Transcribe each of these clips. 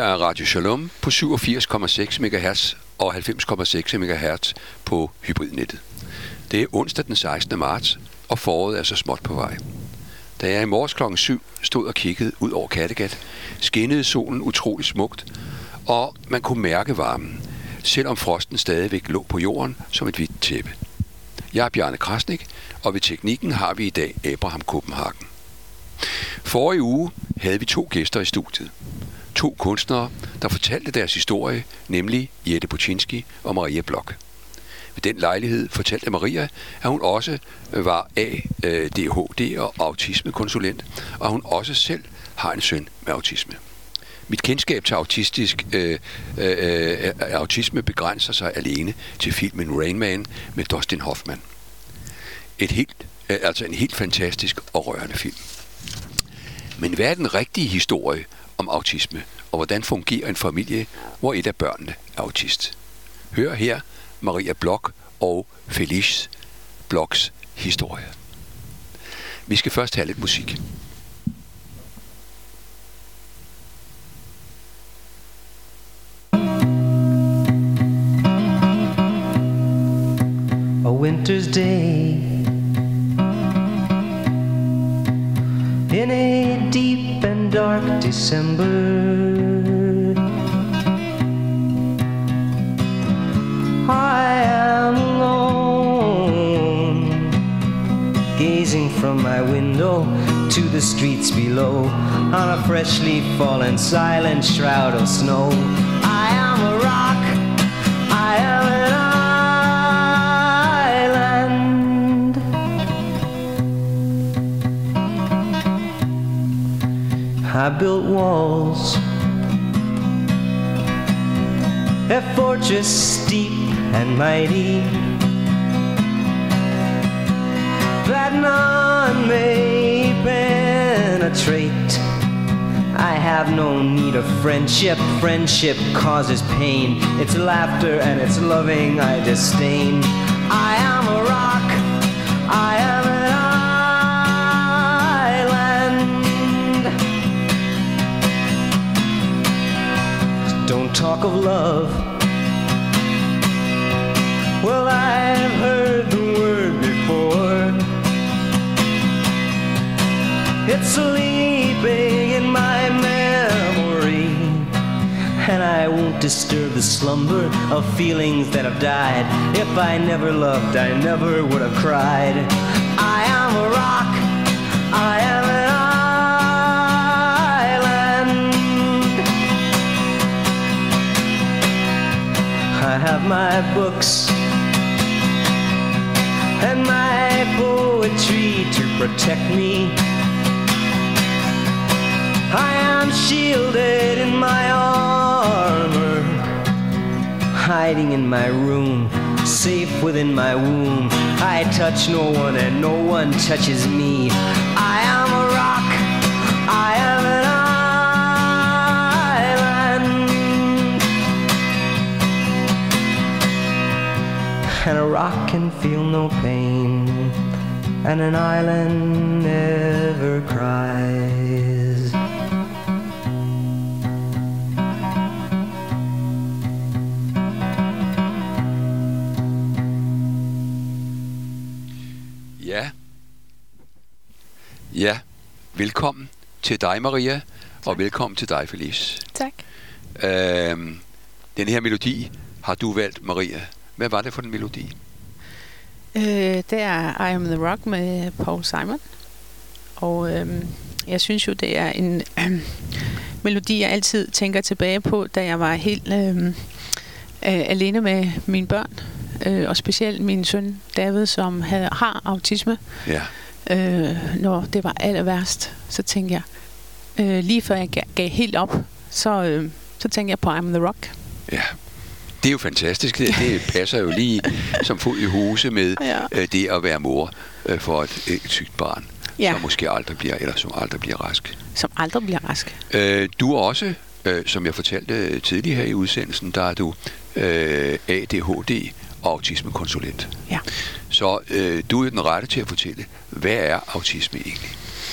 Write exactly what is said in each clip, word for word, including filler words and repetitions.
her er Radio Shalom på syvogfirs komma seks megahertz og halvfems komma seks megahertz på hybridnettet. Det er onsdag den sekstende marts, og foråret er så småt på vej. Da jeg i morges klokken syv stod og kiggede ud over Kattegat, skinnede solen utrolig smukt, og man kunne mærke varmen, selvom frosten stadigvæk lå på jorden som et hvidt tæppe. Jeg er Bjarne Krasnik, og ved teknikken har vi i dag Abraham Copenhagen. Forrige uge havde vi to gæster i studiet. To kunstnere, der fortalte deres historie, nemlig Jette Buczynski og Maria Bloch. Ved den lejlighed fortalte Maria, at hun også var A D H D og autismekonsulent, og hun også selv har en søn med autisme. Mit kendskab til autistisk øh, øh, autisme begrænser sig alene til filmen Rain Man med Dustin Hoffman. Et helt, øh, altså en helt fantastisk og rørende film. Men hvad er den rigtige historie om autisme, og hvordan fungerer en familie, hvor et af børnene er autist? Hør her Maria Bloch og Felice Blochs historie. Vi skal først have lidt musik. A winter's day in a deep and dark December, I am alone, gazing from my window to the streets below, on a freshly fallen silent shroud of snow. I am a rock, I am an island. I built walls, a fortress steep and mighty, that none may penetrate. I have no need of friendship. Friendship causes pain. It's laughter and it's loving I disdain. I am a rock, I am an island. Don't talk of love. Well, I've heard the word before. It's sleeping in my memory, and I won't disturb the slumber of feelings that have died. If I never loved, I never would have cried. I am a rock, I am an island. I have my books and my poetry to protect me. I am shielded in my armor, hiding in my room, safe within my womb. I touch no one and no one touches me. I am a rock, I am an island. And a rock can feel no pain, and an island never cries. Ja. Ja, velkommen til dig, Maria, tak. Og velkommen til dig, Felice. Tak. Øhm, den her melodi har du valgt, Maria. Hvad var det for en melodi? Øh, det er I Am The Rock med Paul Simon. Og øhm, jeg synes jo, det er en øh, melodi, jeg altid tænker tilbage på, da jeg var helt øh, øh, alene med mine børn. Øh, og specielt min søn David, som havde, har autisme. Ja. Øh, når det var aller værst, så tænkte jeg, øh, lige før jeg gav, gav helt op, så, øh, så tænkte jeg på I Am The Rock. Ja. Det er jo fantastisk. Det, det passer jo lige som fod i huse med ja. øh, det at være mor øh, for et, et sygt barn, ja. Som måske aldrig bliver, eller som aldrig bliver rask. Som aldrig bliver rask. Øh, du er også, øh, som jeg fortalte tidligere her i udsendelsen, der er du øh, A D H D og autismekonsulent. Ja. Så øh, du er den rette til at fortælle, hvad er autisme egentlig?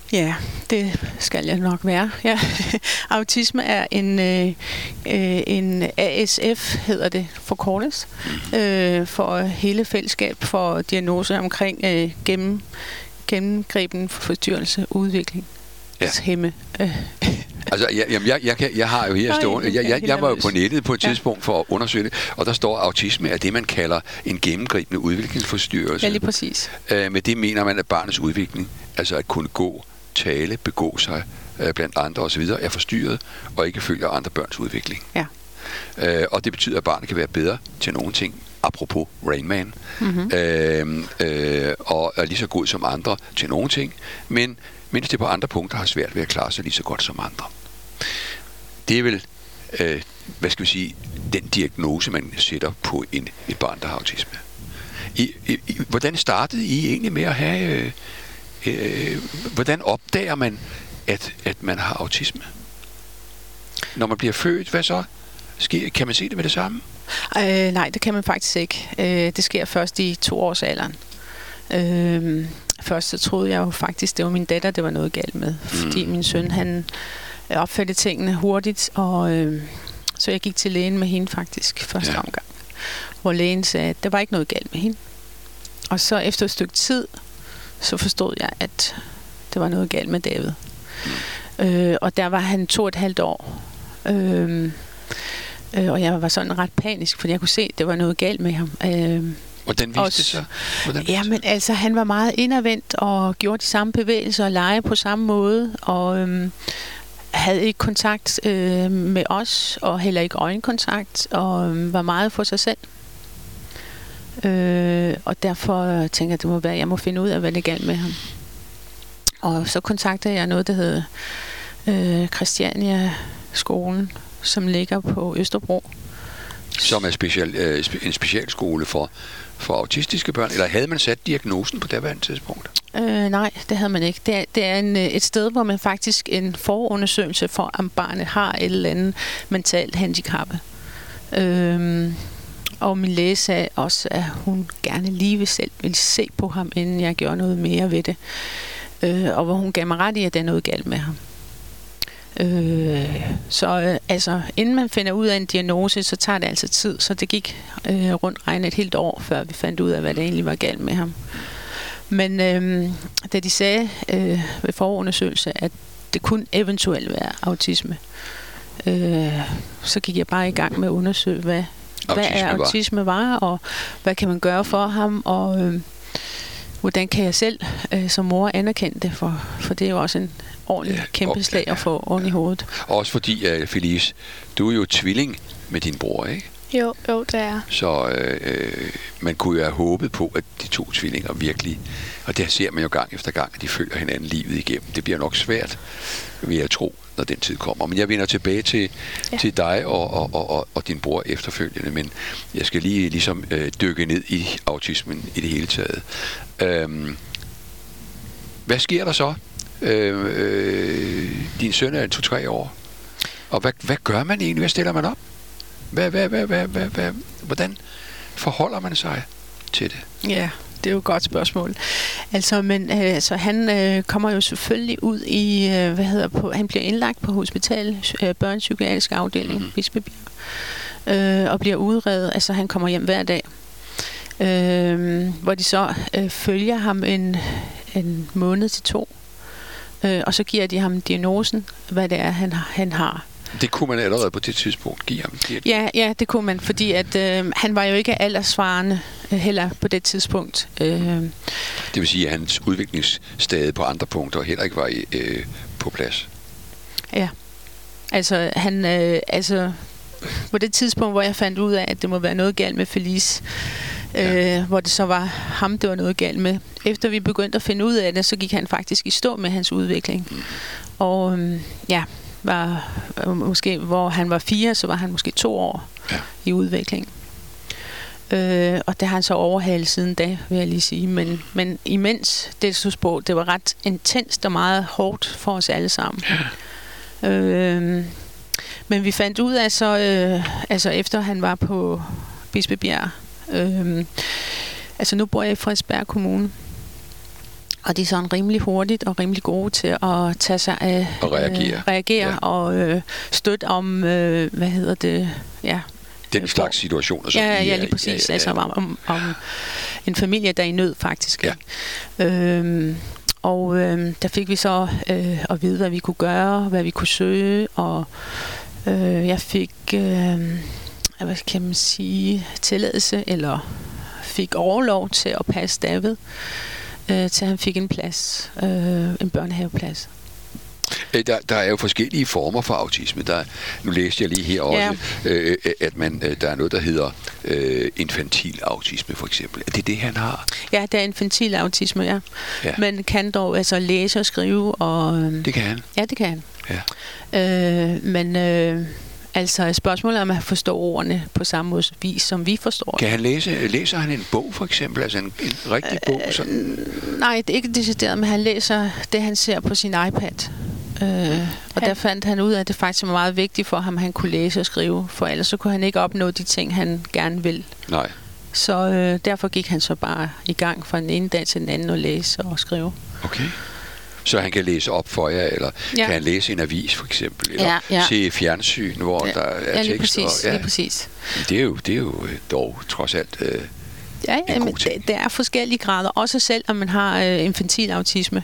Ja, det skal jeg nok være. Ja. Autisme er en, øh, en A S F, hedder det, forkortes, øh, for hele fællesskab for diagnoser omkring øh, gennem, gennemgribende forstyrrelse, udvikling, ja. hæmme. Øh. Altså, jeg, jamen, jeg, jeg, kan, jeg har jo her stående, jeg, jeg, jeg var jo på nettet på et tidspunkt for at undersøge det, og der står, at autisme er det, man kalder en gennemgribende udviklingsforstyrrelse. Ja, lige præcis. Øh, med det mener man, at barnets udvikling, altså at kunne gå, tale, begå sig øh, blandt andre osv., er forstyrret og ikke følger andre børns udvikling. Ja. Øh, og det betyder, at barnet kan være bedre til nogle ting, apropos Rain Man, mm-hmm. øh, øh, og er lige så god som andre til nogle ting, men mens det på andre punkter har svært ved at klare sig lige så godt som andre. Det er vel, øh, hvad skal vi sige, den diagnose, man sætter på en, et barn, der har autisme. I, i, hvordan startede I egentlig med at have... Øh, øh, hvordan opdager man, at, at man har autisme? Når man bliver født, hvad så? Sker, kan man se det med det samme? Øh, nej, det kan man faktisk ikke. Øh, det sker først i toårsalderen. Øh, først så troede jeg jo faktisk, det var min datter, det var noget galt med. Mm. Fordi min søn, han opfattede tingene hurtigt, og øh, så jeg gik til lægen med hende faktisk første ja. omgang. Hvor lægen sagde, at der var ikke noget galt med hende. Og så efter et stykke tid, så forstod jeg, at der var noget galt med David. Mm. Øh, og der var han to og et halvt år. Øh, øh, og jeg var sådan ret panisk, fordi jeg kunne se, at der var noget galt med ham. Øh, Hvordan viste det sig? Ja, men altså, han var meget indadvendt og gjorde de samme bevægelser og lege på samme måde, og øhm, havde ikke kontakt øh, med os, og heller ikke øjenkontakt, og øhm, var meget for sig selv. Øh, og derfor tænker jeg, at det må være, at jeg må finde ud af, hvad det er galt med ham. Og så kontaktede jeg noget, der hedder øh, Christiania-skolen, som ligger på Østerbro. Som er special, øh, en specialskole for, for autistiske børn, eller havde man sat diagnosen på daværende tidspunkt? Øh, nej, det havde man ikke. Det er, det er en, et sted, hvor man faktisk en forundersøgelse for, om barnet har et eller andet mentalt handicap. Øh, og min læge sagde også, at hun gerne lige vil selv vil se på ham, inden jeg gjorde noget mere ved det. Øh, og hvor hun gav mig ret i, at der er noget galt med ham. Øh, så øh, altså, inden man finder ud af en diagnose, så tager det altså tid. Så det gik øh, rundt regnet et helt år, før vi fandt ud af, hvad det egentlig var galt med ham. Men øh, da de sagde øh, ved forundersøgelse, at det kunne eventuelt være autisme, øh, så gik jeg bare i gang med at undersøge, hvad, hvad er autisme var, og hvad kan man gøre for ham, og øh, hvordan kan jeg selv øh, som mor anerkende det, for, for det er jo også en ordentlig ja, kæmpe slag at få oven i hovedet. Også fordi, uh, Felice, du er jo tvilling med din bror, ikke? Jo, jo, det er. Så øh, man kunne jo have håbet på, at de to tvillinger virkelig, og det ser man jo gang efter gang, at de følger hinanden livet igennem. Det bliver nok svært, vil jeg tro, når den tid kommer. Men jeg vender tilbage til, ja. til dig og, og, og, og, og din bror efterfølgende, men jeg skal lige ligesom øh, dykke ned i autismen i det hele taget. Øhm, hvad sker der så? Øh, øh, din søn er to-tre år. Og hvad, hvad gør man egentlig? Hvad stiller man op? Hvad, hvad, hvad, hvad, hvad, hvad, hvordan forholder man sig til det? Ja, det er jo et godt spørgsmål. Altså, men øh, altså, han øh, kommer jo selvfølgelig ud i, øh, hvad hedder på, han bliver indlagt på hospital, øh, børnepsykiatrisk afdeling, mm-hmm. Bispebjerg, øh, og bliver udredet. Altså, han kommer hjem hver dag, øh, hvor de så øh, følger ham en, en måned til to, øh, og så giver de ham diagnosen, hvad det er, han, han har. Det kunne man allerede på det tidspunkt give ham? Ja, ja, det kunne man, fordi at, øh, han var jo ikke alderssvarende øh, heller på det tidspunkt. Øh. Det vil sige, at hans udviklingsstade på andre punkter heller ikke var øh, på plads? Ja, altså, han, øh, altså på det tidspunkt, hvor jeg fandt ud af, at det må være noget galt med Felice, øh, ja. hvor det så var ham, det var noget galt med. Efter vi begyndte at finde ud af det, så gik han faktisk i stå med hans udvikling. Mm. Og øh, ja... var måske, hvor han var fire, så var han måske to år ja. i udvikling. Øh, og det har han så overhalet siden da, vil jeg lige sige. Men, men imens det så sprog, det var ret intenst og meget hårdt for os alle sammen. Ja. Øh, men vi fandt ud af så, øh, altså efter han var på Bispebjerg, øh, altså nu bor jeg i Frederiksberg Kommune, Og de er sådan rimelig hurtigt og rimelig gode til at tage sig af... Og reagere. Øh, reagere Ja. og øh, støtte om, øh, hvad hedder det, ja... Den slags situationer, som Ja, I ja, er lige i. præcis. Ja, ja, ja. Altså om, om, om en familie, der er i nød, faktisk. Ja. Ikke? Øhm, og øhm, der fik vi så øh, at vide, hvad vi kunne gøre, hvad vi kunne søge, og øh, jeg fik, øh, hvad kan man sige, tilladelse, eller fik overlov til at passe David, øh, til han fik en plads, øh, en børnehaveplads. Der, der er jo forskellige former for autisme. Der, nu læste jeg lige her også, Ja. øh, at man, øh, der er noget, der hedder øh, infantil autisme, for eksempel. Er det det, han har? Ja, det er infantil autisme, ja. Ja. Men kan dog altså læse og skrive. Og, øh, Det kan han. ja, det kan han. Ja. Øh, men øh, altså spørgsmålet er, om han forstår ordene på samme måde vis, som vi forstår. Kan han læse, læser han en bog, for eksempel? Altså en, en rigtig bog? Sådan? Nej, det er ikke decideret, men han læser det, han ser på sin iPad. Øh, og der fandt han ud af, at det faktisk var meget vigtigt for ham, at han kunne læse og skrive, for ellers så kunne han ikke opnå de ting, han gerne vil. Nej. Så øh, derfor gik han så bare i gang fra den ene dag til den anden og læse og skrive. Okay. Så han kan læse op for jer, eller Ja. kan han læse en avis, for eksempel? Eller Ja, ja. se fjernsyn, hvor Ja. der er Ja, lige tekst? præcis. Og, Lige præcis. Det er jo, det er jo øh, dog trods alt... Øh, Ja, ja, men god ting. det, det er forskellige grader, også selv om man har øh, infantil autisme.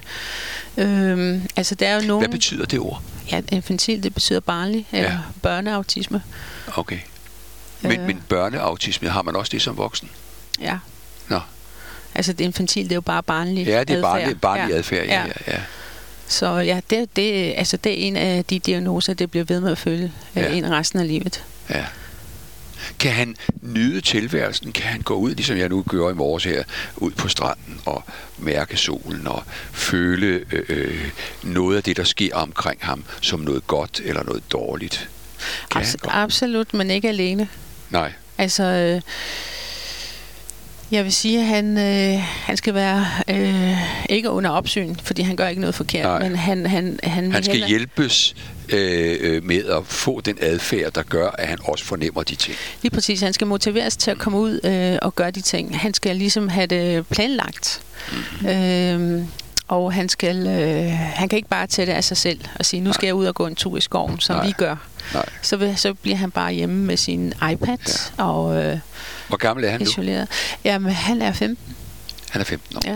Øhm, altså der er jo nogen... Hvad betyder det ord? Ja, infantil, det betyder barnlig, eller Ja. børneautisme. Okay. Men, Øh. men børneautisme, har man også det som voksen? Ja. Nå. Altså det infantil, det er jo bare barnlig Ja, det er barnlig, adfærd. barnlig Ja. adfærd. Ja, ja, ja. Så ja, det, det, altså, det er en af de diagnoser, det bliver ved med at følge Ja. ja. en resten af livet. ja. Kan han nyde tilværelsen? Kan han gå ud, ligesom jeg nu gør i morges her, ud på stranden og mærke solen og føle øh, øh, noget af det, der sker omkring ham, som noget godt eller noget dårligt? Kan Abs- han godt? absolut, men ikke alene. Nej. Altså, øh, jeg vil sige, at han, øh, han skal være øh, ikke under opsyn, fordi han gør ikke noget forkert, Nej. men han, han, han, vil Han skal heller- hjælpes øh, øh, med at få den adfærd, der gør, at han også fornemmer de ting. Lige præcis, han skal motiveres til at komme ud øh, og gøre de ting. Han skal ligesom have det planlagt. Mm-hmm. Øh, og han skal, øh, han kan ikke bare tage det af sig selv og sige, nu skal jeg ud og gå en tur i skoven, som Nej. vi gør. Nej. Så, vil, så bliver han bare hjemme med sin iPad Ja. og øh, Hvor gammel er han nu? isoleret. Jamen, han er femten. Han er femten år. Ja.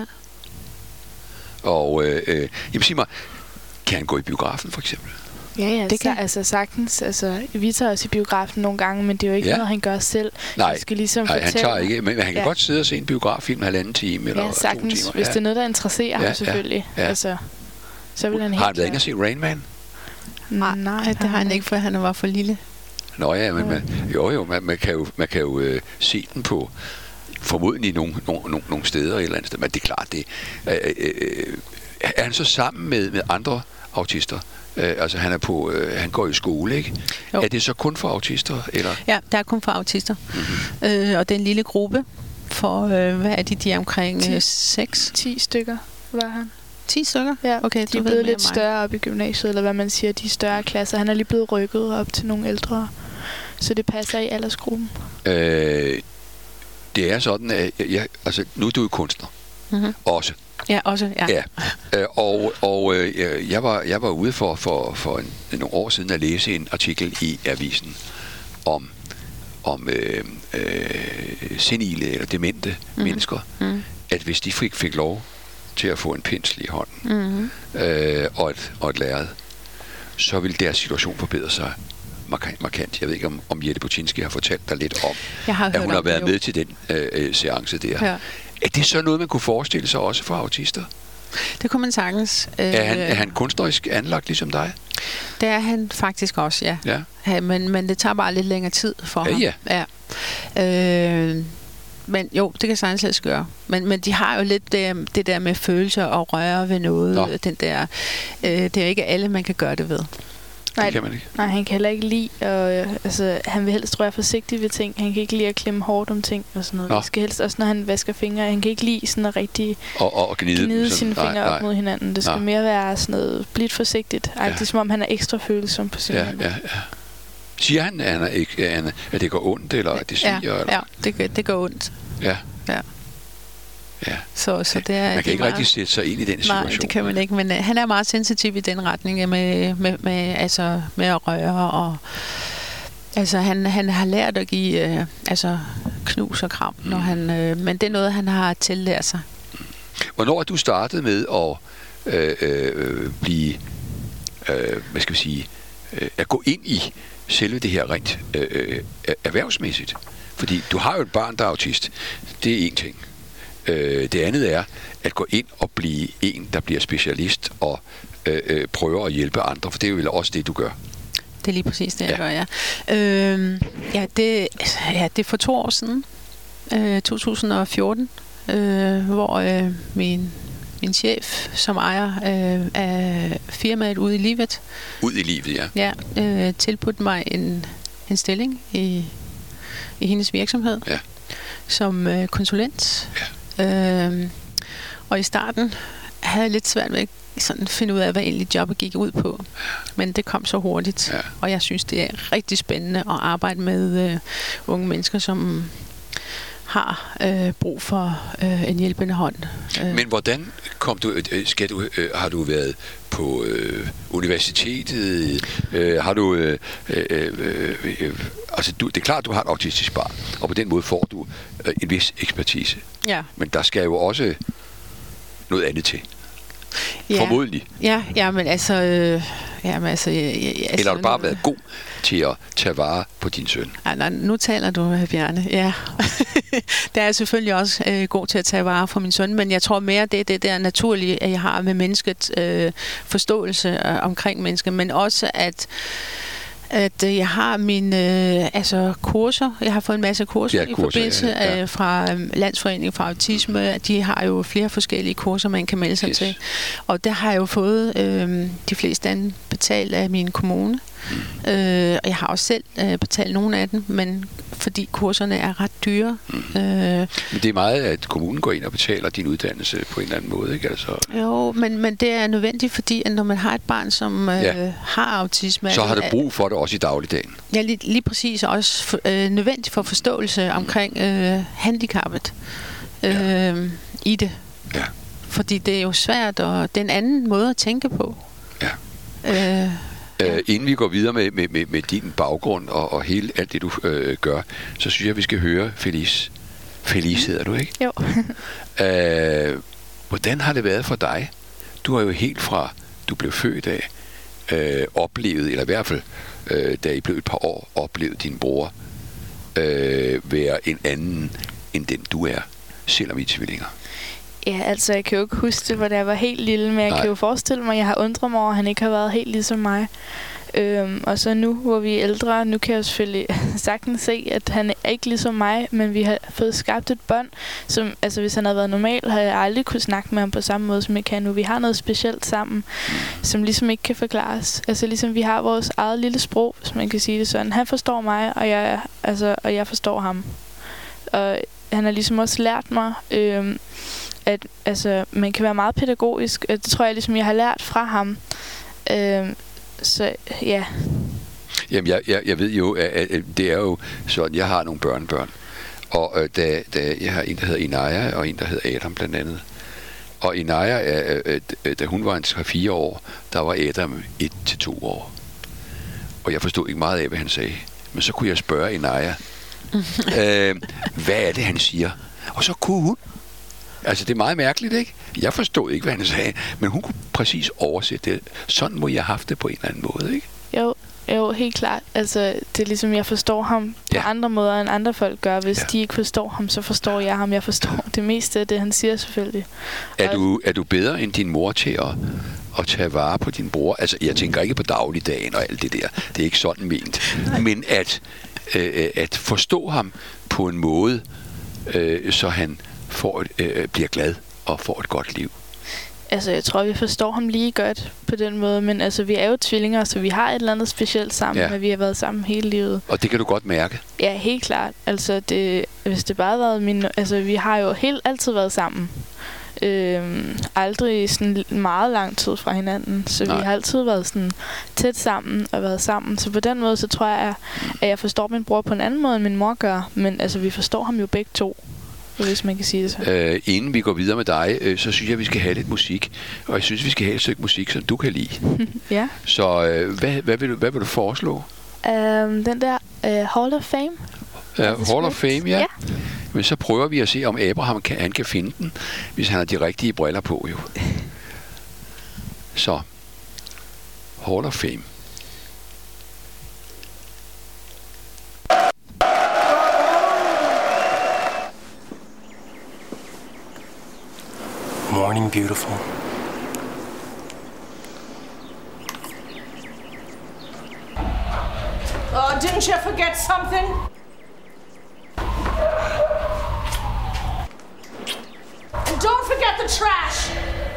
Og øh, øh, jamen, sig mig, kan han gå i biografen for eksempel? Ja, ja, Det det kan- kan altså sagtens. Altså, vi tager også i biografen nogle gange, men det er jo ikke Ja. ja. noget, han gør selv. Nej, Jeg skal ligesom Nej han fortælle. tager ikke, men han kan ja. Ja. godt sidde og se en biograffilm en halvanden time eller Ja, to sagtens. timer. Hvis det er noget, der interesserer Ja, ja, ja, ham selvfølgelig. ja. Ja. Altså, så vil han helt Har han været inde og klart- se Rain Man? Nej, Nej, det har han ikke, for han var for lille. Nå ja, men man, jo jo, man, man kan jo, man kan jo øh, se den på formodentlig nogle, nogle, nogle, nogle steder et eller andet sted, men det er klart det. Øh, øh, er han så sammen med, med andre autister? Øh, altså han er på, øh, han går i skole, ikke? Jo. Er det så kun for autister, eller? Ja, der er kun for autister. Mhm. Mm-hmm. Øh, og den lille gruppe for, øh, hvad er de, de er omkring Ti. øh, seks? ti stykker var han. ti stykker? Ja, Okay, de du er ved blevet mere lidt end mig. større op i gymnasiet, eller hvad man siger, de større klasser. Han er lige blevet rykket op til nogle ældre, så det passer i aldersgruppen. Øh, det er sådan, at jeg, jeg, altså, nu er du jo kunstner. Mm-hmm. Også. Ja, også, ja. Ja. Øh, og og øh, jeg, var, jeg var ude for, for, for en, nogle år siden at læse en artikel i avisen om, om øh, øh, senile eller demente mm-hmm. mennesker, Mm. at hvis de fik, fik lov til at få en pensel i hånden Mm-hmm. øh, og, et, og et lærred, så ville deres situation forbedre sig markant. markant. Jeg ved ikke, om, om Jette Butinski har fortalt dig lidt om, Jeg har at hørt hun har om været det, jo. med til den øh, øh, seance der. Ja. Er det så noget, man kunne forestille sig også for autister? Det kunne man sagtens. Øh, Er han, er han kunstnerisk anlagt ligesom dig? Det er han faktisk også, ja. Ja. ja men, men det tager bare lidt længere tid for Ja, ham. ja. ja. Øh, men jo, det kan sagtens lade sig gøre. Men, men de har jo lidt det, det der med følelser og røre ved noget. Nå. Den der, øh, det er ikke alle, man kan gøre det ved. Det Nej, kan man ikke. nej, han kan heller ikke lide, og øh, altså, han vil helst være forsigtig ved ting. Han kan ikke lide at klemme hårdt om ting og sådan noget. Nå. Det skal helst også, når han vasker fingre, han kan ikke lide sådan at rigtig Og, og, og gnide, dem gnide sådan. sine Nej, fingre nej. op mod hinanden. Det skal Nå. mere være sådan noget blidt forsigtigt. Ja. Ja. Som om han er ekstra følsom på sine Ja, hænder. ja, ja. Siger han, at, han er ikke, at, han, at det går ondt, eller at det Ja, sviger? Eller? ja det, gør- det går ondt. Ja. Ja. Ja. Så Så, så det er, man kan det ikke meget, rigtig sætte sig ind i den situation. Nej, det kan man ikke, men uh, han er meget sensitiv i den retning med, med, med, altså, med at røre, og altså, han, han har lært at give uh, altså, knus og kram, mm. når han, uh, men det er noget, han har tillært sig. Hvornår er du startet med at øh, øh, blive, øh, hvad skal vi sige, øh, at gå ind i selve det her rent øh, erhvervsmæssigt? Fordi du har jo et barn, der er autist. Det er én ting. Øh, det andet er at gå ind og blive en, der bliver specialist og øh, øh, prøver at hjælpe andre, for det er jo også det, du gør. Det er lige præcis det, jeg ja. gør, ja. Øh, ja, det, ja, det er for to år siden, øh, to tusind og fjorten, øh, hvor øh, min, min chef, som ejer øh, af firmaet Ude i Livet, Ud i livet, ja. Ja, øh, tilbudte mig en, en stilling i, i hendes virksomhed ja. som øh, konsulent. Ja. Øh, og i starten havde jeg lidt svært ved at sådan finde ud af, hvad egentlig jobbet gik ud på. Men det kom så hurtigt, ja. Og jeg synes, det er rigtig spændende at arbejde med øh, unge mennesker, som har øh, brug for øh, en hjælpende hånd. Men hvordan kom du, skal du, øh, har du været på øh, universitetet? Øh, har du, øh, øh, øh, altså du, det er klart, du har et autistisk barn, og på den måde får du øh, en vis ekspertise. Ja. Men der skal jo også noget andet til. Ja. Formodentlig. Ja, ja, men altså... Øh, ja, men altså, jeg, jeg, altså Eller har du bare været god til at tage vare på din søn? Ja, nej, nu taler du, Bjarne. Ja. Der er jeg selvfølgelig også øh, god til at tage vare på min søn, men jeg tror mere, det er det der naturlige, at jeg har med mennesket øh, forståelse øh, omkring mennesket, men også at at øh, jeg har mine øh, altså kurser. Jeg har fået en masse kurser, ja, kurser i forbindelse ja, ja. Øh, fra øh, Landsforeningen for Autisme. De har jo flere forskellige kurser, man kan melde sig yes. til. Og der har jeg jo fået øh, de fleste af dem betalt af min kommune. Mm. Øh, og jeg har også selv øh, betalt nogle af dem, men fordi kurserne er ret dyre. Mm. Øh, men det er meget, at kommunen går ind og betaler din uddannelse på en eller anden måde, ikke? Altså, jo, men, men det er nødvendigt, fordi at når man har et barn, som øh, ja. har autisme... Så har du brug for det også i dagligdagen. Ja, lige, lige præcis også for, øh, nødvendigt for forståelse omkring øh, handicappet øh, ja. i det. Ja. Fordi det er jo svært, og det er en anden måde at tænke på. Ja. Øh, Uh, inden vi går videre med, med, med, med din baggrund og, og hele alt det, du øh, gør, så synes jeg, at vi skal høre Felice. Felice hedder du, ikke? Jo. uh, hvordan har det været for dig? Du har jo helt fra, du blev født af, øh, oplevet, eller i hvert fald, øh, da I blev et par år, oplevet din bror øh, være en anden, end den du er, selvom I er tvillinger. Ja, altså jeg kan jo ikke huske det, hvor jeg var helt lille, men jeg Nej. kan jo forestille mig, at jeg har undret mig over, at han ikke har været helt ligesom mig. Øhm, og så nu, hvor vi er ældre, nu kan jeg jo selvfølgelig sagtens se, at han er ikke ligesom mig, men vi har fået skabt et bånd, som, altså hvis han havde været normal, havde jeg aldrig kunne snakke med ham på samme måde, som jeg kan nu. Vi har noget specielt sammen, som ligesom ikke kan forklares. Altså ligesom vi har vores eget lille sprog, hvis man kan sige det sådan. Han forstår mig, og jeg, altså, og jeg forstår ham. Og han har ligesom også lært mig... Øhm, at altså, man kan være meget pædagogisk. Det tror jeg ligesom, jeg har lært fra ham. Øh, så ja. Jamen, jeg, jeg, jeg ved jo, at, at det er jo sådan, jeg har nogle børnebørn. Og øh, da, da jeg har en, der hedder Inaya, og en, der hedder Adam blandt andet. Og Inaya, øh, øh, da hun var en tre fire år, der var Adam et til to år. Og jeg forstod ikke meget af, hvad han sagde. Men så kunne jeg spørge Inaya, øh, hvad er det, han siger? Og så kunne hun. Altså, det er meget mærkeligt, ikke? Jeg forstod ikke, hvad han sagde, men hun kunne præcis oversætte det. Sådan må jeg have haft det på en eller anden måde, ikke? Jo, jo, helt klart. Altså, det er ligesom, jeg forstår ham ja. på andre måder, end andre folk gør. Hvis ja. de ikke forstår ham, så forstår jeg ham. Jeg forstår det meste af det, han siger, selvfølgelig. Er du, er du bedre end din mor til at, at tage vare på din bror? Altså, jeg tænker ikke på dagligdagen og alt det der. Det er ikke sådan ment. Men at, øh, at forstå ham på en måde, øh, så han får et, øh, bliver glad og får et godt liv. Altså, jeg tror, vi forstår ham lige godt på den måde, men altså, vi er jo tvillinger, så vi har et eller andet specielt sammen, ja. men vi har været sammen hele livet. Og det kan du godt mærke? Ja, helt klart. Altså, det, hvis det bare har været min... Altså, vi har jo helt altid været sammen. Øhm, aldrig sådan meget lang tid fra hinanden, så Nej. vi har altid været sådan tæt sammen og været sammen. Så på den måde, så tror jeg, at jeg forstår min bror på en anden måde, end min mor gør, men altså, vi forstår ham jo begge to. hvis man kan sige det så. Øh, inden vi går videre med dig, øh, så synes jeg, vi skal have lidt musik. Og jeg synes, vi skal have et stykke musik, som du kan lide. Ja. Så øh, hvad, hvad, vil du, hvad vil du foreslå? Um, den der uh, Hall of Fame. Uh, Hall of Fame, ja. ja. Men så prøver vi at se, om Abraham kan, han kan finde den, hvis han har de rigtige briller på, jo. Så, Hall of Fame. Morning, beautiful. Oh, didn't you forget something? And don't forget the trash!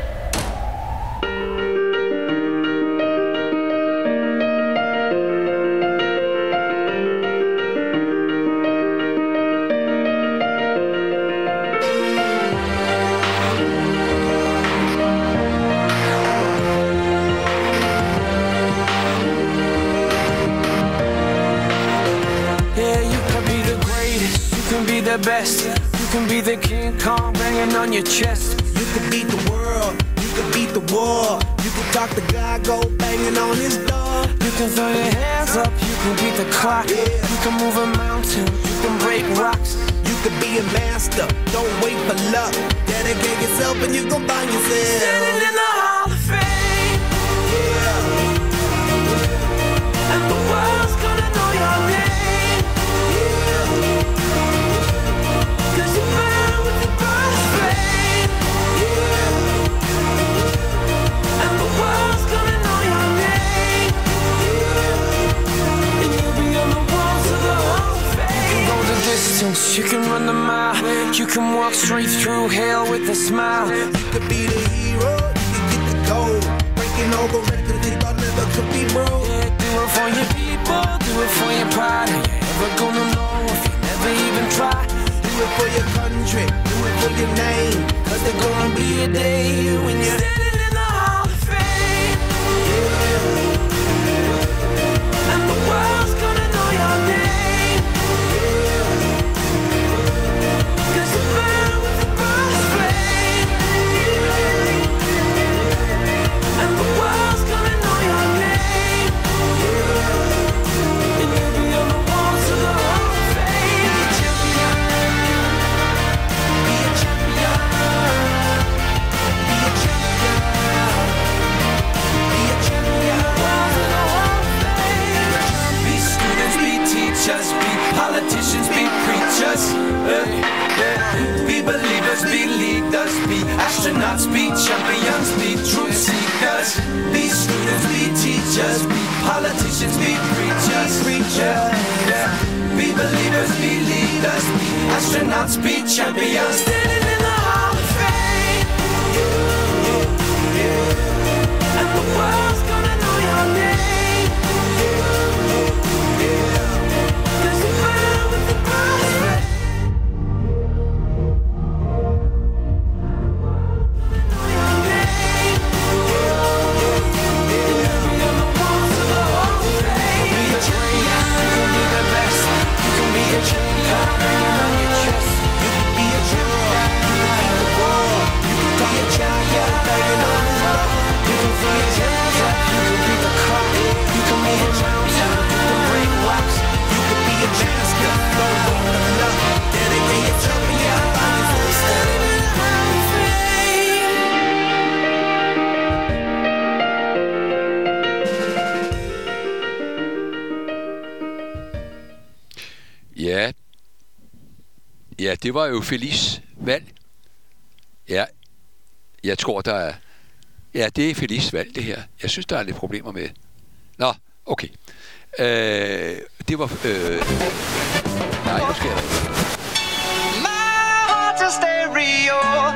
The best. You can be the King Kong banging on your chest. You can beat the world. You can beat the war. You can talk to God, go banging on his door. You can throw your hands up. You can beat the clock. Yeah. You can move a mountain. You can break rocks. You can be a master. Don't wait for luck. Dedicate yourself and you gon' find yourself standing in the Hall of Fame. Yeah. And the world's gonna know your name. You can run the mile. You can walk straight through hell with a smile. You could be the hero. You can get the gold. Breaking all the records they thought never could be broke. Yeah, do it for your people. Do it for your pride. Are you ever gonna know if you never even try? Do it for your country. Do it for your name. Cause there's gonna be a day when you're standing in the Hall of Fame. Yeah. And the world's gonna know your name. Politicians be preachers, uh, yeah. Be believers, be leaders, be astronauts, be champions, be truth seekers. Be students, be teachers, be politicians, be preachers, preachers, yeah. Be believers, be leaders, be astronauts, be champions. Standing in the Hall of Fame, yeah, yeah, yeah. And the world's gonna know your name, yeah, yeah. Ja, ja, det var jo Felice valg. Ja, jeg tror, der er... Ja, det er Felice valg, det her. Jeg synes, der er lidt problemer med... Nå, okay. Øh, det var... Øh, nej, nu sker der ikke.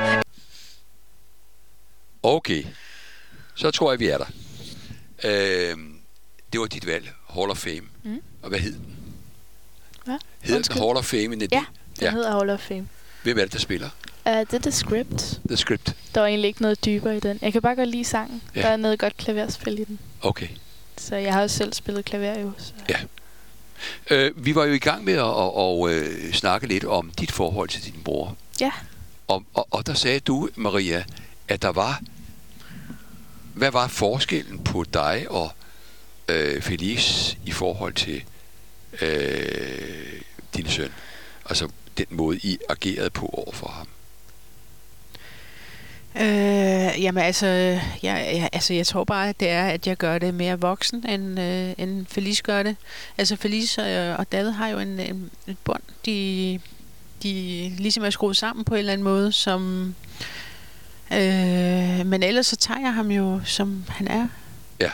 Okay, så tror jeg, vi er der. Øh, det var dit valg, Hall of Fame. Mm. Og hvad hed den? Hvad? Hed den Hall of Fame? Ja, den ja. hedder Hall of Fame. Hvem er det, der spiller? Uh, det er The Script. The Script. Der var egentlig ikke noget dybere i den. Jeg kan bare godt lide sangen. Ja. Der er noget godt klaverspil i den. Okay. Så jeg har også selv spillet klaver jo. Så. Ja. Øh, vi var jo i gang med at og, og, øh, snakke lidt om dit forhold til din bror. Ja. Og, og, og der sagde du, Maria, at der var... Hvad var forskellen på dig og øh, Felice i forhold til øh, din søn? Altså den måde, I agerede på over for ham? Øh, jamen altså jeg, jeg, altså, jeg tror bare, at det er, at jeg gør det mere voksen, end, øh, end Felice gør det. Altså Felice og, og David har jo en, en, et bånd, de, de ligesom er skruet sammen på en eller anden måde, som... Øh, men ellers så tager jeg ham jo, som han er. Ja.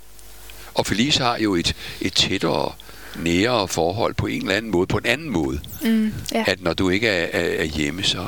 Og Felice har jo et, et tættere, nærere forhold på en eller anden måde, på en anden måde. Mm, ja. At når du ikke er, er, er hjemme, så,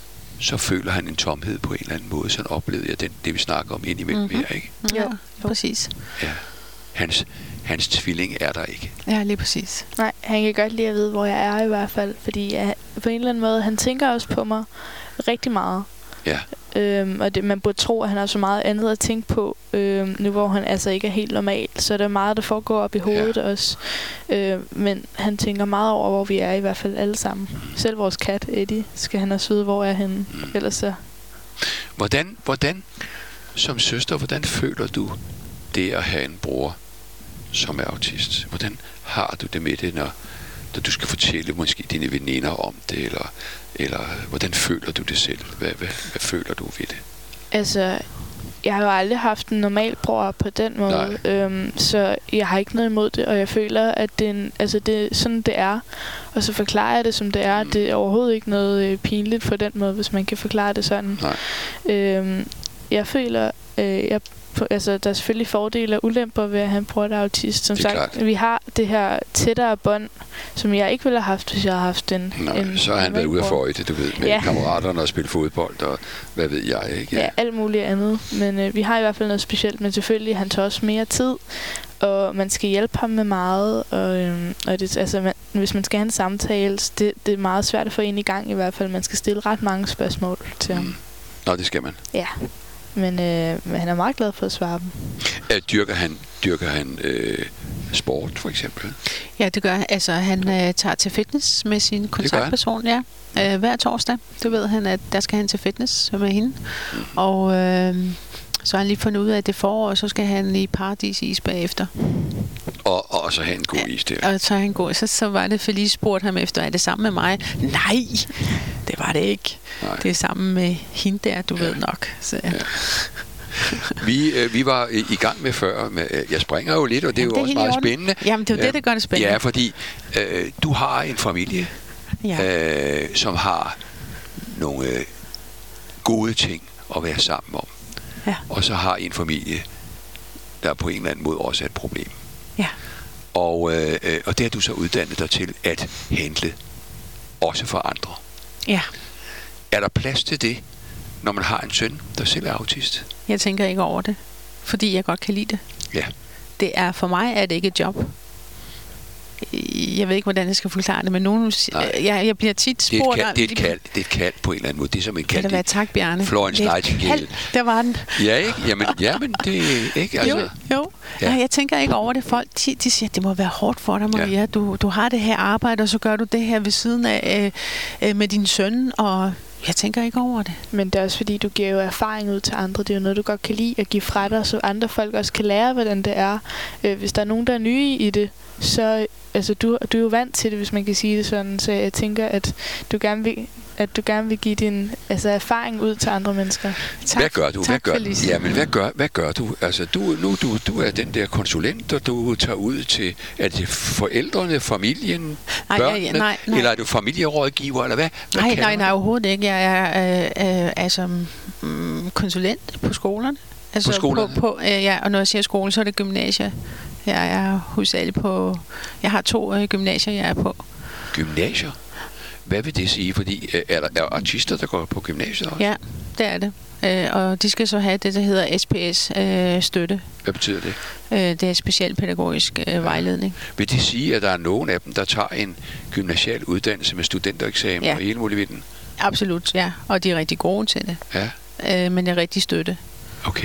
så føler han en tomhed på en eller anden måde. Sådan oplevede jeg den, det, vi snakker om indimellem Mm-hmm. her, ikke? Ja, præcis. Ja. Hans, hans tvilling er der ikke. Ja, lige præcis. Nej, han kan godt lide at vide, hvor jeg er i hvert fald. Fordi jeg, på en eller anden måde, han tænker også på mig rigtig meget. Ja. Øhm, og det, man burde tro, at han har så meget andet at tænke på, øhm, nu hvor han altså ikke er helt normal. Så der er meget, der foregår op i hovedet ja. også. Øhm, men han tænker meget over, hvor vi er, i hvert fald alle sammen. Mm. Selv vores kat, Eddie, skal han også vide, hvor er henne. Mm. Ellers så... Hvordan, hvordan, som søster, hvordan føler du det at have en bror, som er autist? Hvordan har du det med det, når, når du skal fortælle måske dine veninder om det, eller, eller hvordan føler du det selv? Hvad, hvad, hvad føler du ved det? Altså, jeg har jo aldrig haft en normal bror på den måde, øhm, så jeg har ikke noget imod det, og jeg føler, at det er, en, altså det er sådan, det er. Og så forklarer jeg det, som det er. Mm. Det er overhovedet ikke noget øh, pinligt på den måde, hvis man kan forklare det sådan. Nej. Øhm, jeg føler, øh, jeg altså, der er selvfølgelig fordele og ulemper ved at have en bror, der er autist. Som sagt, klart. Vi har det her tættere bånd, som jeg ikke ville have haft, hvis jeg havde haft en... Nej, en så har han været ude af føjte, du ved, med ja. kammeraterne og spille fodbold, og hvad ved jeg, ikke? Ja, ja alt muligt andet. Men øh, vi har i hvert fald noget specielt, men selvfølgelig, han tager også mere tid, og man skal hjælpe ham med meget, og, øhm, og det, altså, man, hvis man skal have en samtale, det, det er meget svært at få en i gang i hvert fald. Man skal stille ret mange spørgsmål til mm. ham. Nå, det skal man. Ja. Men, øh, men han er meget glad for at svare dem. Øh, dyrker han, dyrker han øh, sport, for eksempel? Ja, det gør han. Altså, han øh, tager til fitness med sin kontaktperson, ja. Øh, hver torsdag. Du ved han, at der skal han til fitness med hende. Mm. Og øh, så har han lige fundet ud af, at det forår, og så skal han i Paradis-is bagefter. Og, og så have en god ja, is der. Og så han god. Så, så var det, Felice spurgte ham efter, er det sammen med mig? Nej, det var det ikke. Nej. Det er sammen med hende der, du ja. ved nok. Så, ja. Ja. Vi, øh, vi var i gang med før, med, øh, jeg springer jo lidt, og det er Jamen, jo det er også meget spændende. Jamen, det er jo ja, det, der gør det spændende. Ja, fordi øh, du har en familie, ja. øh, som har nogle øh, gode ting at være sammen om. Ja. Og så har en familie, der på en eller anden måde også er et problem. Ja. Og, øh, og det har du så uddannet dig til at handle, også for andre. Ja. Er der plads til det, når man har en søn, der selv er autist? Jeg tænker ikke over det, fordi jeg godt kan lide det. Ja. Det er, for mig er det ikke et job. Jeg ved ikke, hvordan jeg skal forklare det, men nogen, jeg, jeg bliver tit spurgt... Det er et kald, det er et kald, det er et kald på en eller anden måde. Det er som et kald. Det være tak, Bjarne. Florence Nightingale. Der var den. Ja, ikke? Jamen, jamen det er ikke, altså... Jo, jo. Ja. Nej, jeg tænker ikke over det. Folk, de, de siger, det må være hårdt for dig, Maria. Ja. Du, du har det her arbejde, og så gør du det her ved siden af øh, med din søn, og... Jeg tænker ikke over det. Men det er også fordi, du giver jo erfaring ud til andre. Det er jo noget, du godt kan lide at give fra dig, så andre folk også kan lære, hvordan det er. Øh, hvis der er nogen, der er nye i det, så altså, du, du er jo vant til det, hvis man kan sige det sådan. Så jeg tænker, at du gerne vil, at du gerne vil give din altså, erfaring ud til andre mennesker. Tak. Hvad gør du? Tak hvad gør, ja, men hvad gør, hvad gør du? Altså, du, nu du, du er den der konsulent, og du tager ud til er det forældrene, familien, nej, børnene, ja, ja, nej, nej. eller er du familierådgiver, eller hvad? hvad nej, nej, nej, overhovedet ikke. Jeg er øh, øh, altså mm, konsulent på skolerne. Altså, på skolerne? På, på, øh, ja, og når jeg siger skole, så er det gymnasier. Jeg er hovedsageligt på... Jeg har to øh, gymnasier, jeg er på. Gymnasier? Hvad vil det sige? Fordi øh, er der er artister, der går på gymnasiet også? Ja, det er det. Øh, og de skal så have det, der hedder S P S-støtte. Øh, Hvad betyder det? Øh, det er specialpædagogisk øh, ja. vejledning. Vil det sige, at der er nogen af dem, der tager en gymnasial uddannelse med studentereksamen ja. og hele muligheden? Absolut, ja. Og de er rigtig gode til det. Ja. Øh, men det er rigtig støtte. Okay.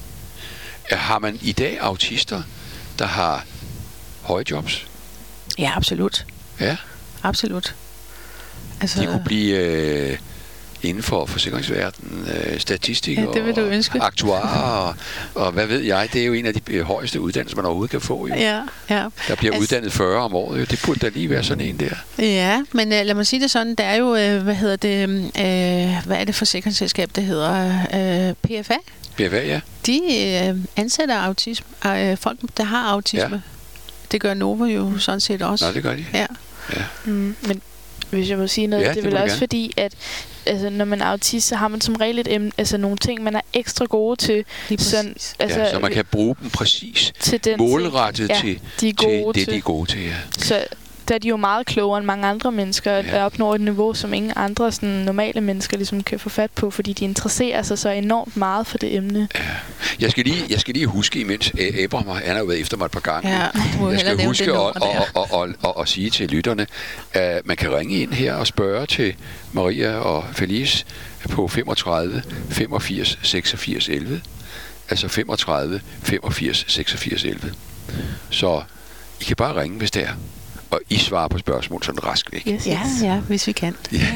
Har man i dag autister, der har høje jobs? Ja, absolut. Ja? Absolut. Altså, de kunne blive øh, inden for forsikringsverdenen, øh, statistikere, ja, det vil du ønske. aktuarer og, og hvad ved jeg. Det er jo en af de øh, højeste uddannelser, man overhovedet kan få. Jo. Ja, ja. Der bliver altså, uddannet fyrre om året. Jo. Det burde da lige være sådan en der. Ja, men øh, lad mig sige det sådan. Der er jo, øh, hvad hedder det, øh, hvad er det forsikringsselskab, det hedder? Øh, P F A. P F A, ja. De øh, ansætter autisme, øh, folk, der har autisme. Ja. Det gør Novo jo sådan set også. Nå, det gør de. Ja. Ja. Mm, men hvis jeg må sige noget, ja, det er det vel også gerne. fordi, at altså, når man er autist, så har man som regel et emne, altså nogle ting, man er ekstra gode til. Sådan, altså, ja, så man kan bruge dem præcis til den målrettet ja, til, de er gode til det, til. de er gode til. Ja. Så der er de jo meget klogere end mange andre mennesker, ja. Der opnår et niveau, som ingen andre sådan, normale mennesker ligesom kan få fat på, fordi de interesserer sig så enormt meget for det emne. Ja. Jeg skal lige, jeg skal lige huske, imens Abraham han har været efter mig et par gange. Ja, jeg skal huske at og, og, og, og, og sige til lytterne, at man kan ringe ind her og spørge til Maria og Felice på femogtredive femogfirs seksogfirs elleve. Altså femogtredive femogfirs seksogfirs elleve. Så I kan bare ringe, hvis det er. Og I svarer på spørgsmål sådan rask væk. Yes, ja, ja, hvis vi kan. Ja.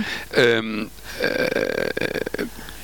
øhm, øh,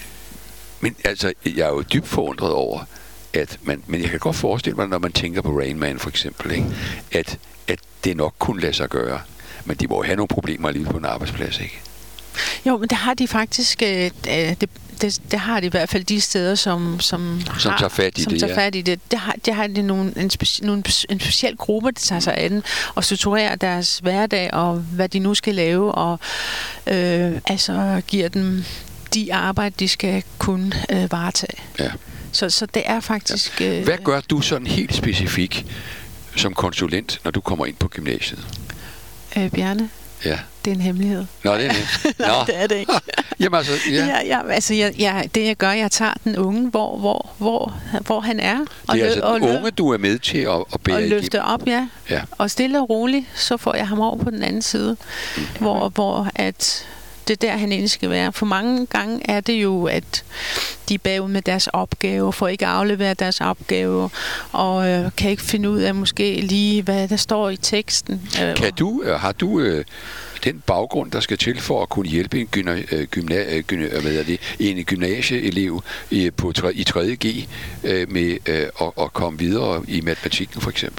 men altså, jeg er jo dybt forundret over, at man, men jeg kan godt forestille mig, når man tænker på Rain Man for eksempel, ikke, at, at det nok kunne lade sig gøre. Men de må jo have nogle problemer alligevel på en arbejdsplads, ikke? Jo, men det har de faktisk, øh, det, det, det har de i hvert fald de steder, som, som, som har, tager fat i som det. Tager fat i det. Det har, det har de nogle, en, speci, nogle, en speciel gruppe, der tager sig af den, og strukturerer deres hverdag, og hvad de nu skal lave, og øh, altså giver dem de arbejde, de skal kunne øh, varetage. Ja. Så, så det er faktisk... Øh, hvad gør du sådan helt specifik som konsulent, når du kommer ind på gymnasiet? Øh, Bjarne? Ja. Det er en hemmelighed. Nå, det er det. Nej, det er det ikke. Jamen altså, ja. Ja, ja, altså jeg, jeg, det jeg gør, jeg tager den unge, hvor, hvor, hvor, hvor han er. Og det er altså og den unge, du er med til at, at bære og igennem. løfte op, ja. ja. Og stille og roligt, så får jeg ham over på den anden side, mm. hvor, hvor at det er der, han egentlig skal være. For mange gange er det jo, at de er bagud med deres opgave, får ikke afleveret deres opgave, og øh, kan ikke finde ud af måske lige, hvad der står i teksten. Kan du, øh, har du øh, den baggrund, der skal til for at kunne hjælpe en, gyna, øh, gymna, øh, gyna, hvad er det, en gymnasieelev i, på, i tredje G øh, med øh, at, at komme videre i matematikken for eksempel?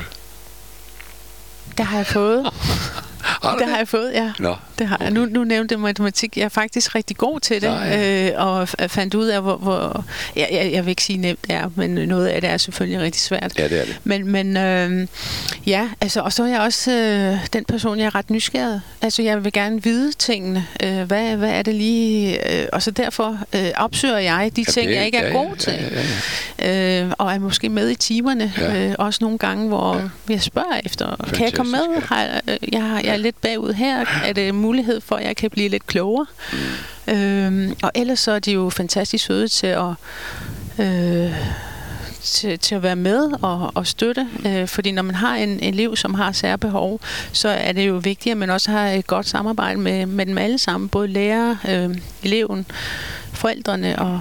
Det har jeg fået. Har det, det har jeg fået, ja. Nå, det har okay. jeg. Nu, nu nævnte jeg matematik. Jeg er faktisk rigtig god til det, øh, og fandt ud af, hvor... hvor jeg, jeg, jeg vil ikke sige nemt det er, men noget af det er selvfølgelig rigtig svært. Ja, det er det. Men, men øh, ja, altså, og så er jeg også øh, den person, jeg er ret nysgerrig. Altså, jeg vil gerne vide tingene. Øh, hvad, hvad er det lige... Øh, og så derfor øh, opsøger jeg de ja, ting, det, jeg ikke er ja, god ja, til. Ja, ja, ja. Øh, og er måske med i timerne. Ja. Øh, også nogle gange, hvor ja. jeg spørger efter, Fantastisk, kan jeg komme med? Har jeg, øh, jeg, har, jeg er lidt bagud her. Er det mulighed for, at jeg kan blive lidt klogere? Mm. Øhm, og ellers så er de jo fantastisk søde til at, øh, til, til at være med og, og støtte. Øh, fordi når man har en elev, som har særbehov, så er det jo vigtigt, at man også har et godt samarbejde med, med dem alle sammen. Både lærer, øh, eleven, forældrene og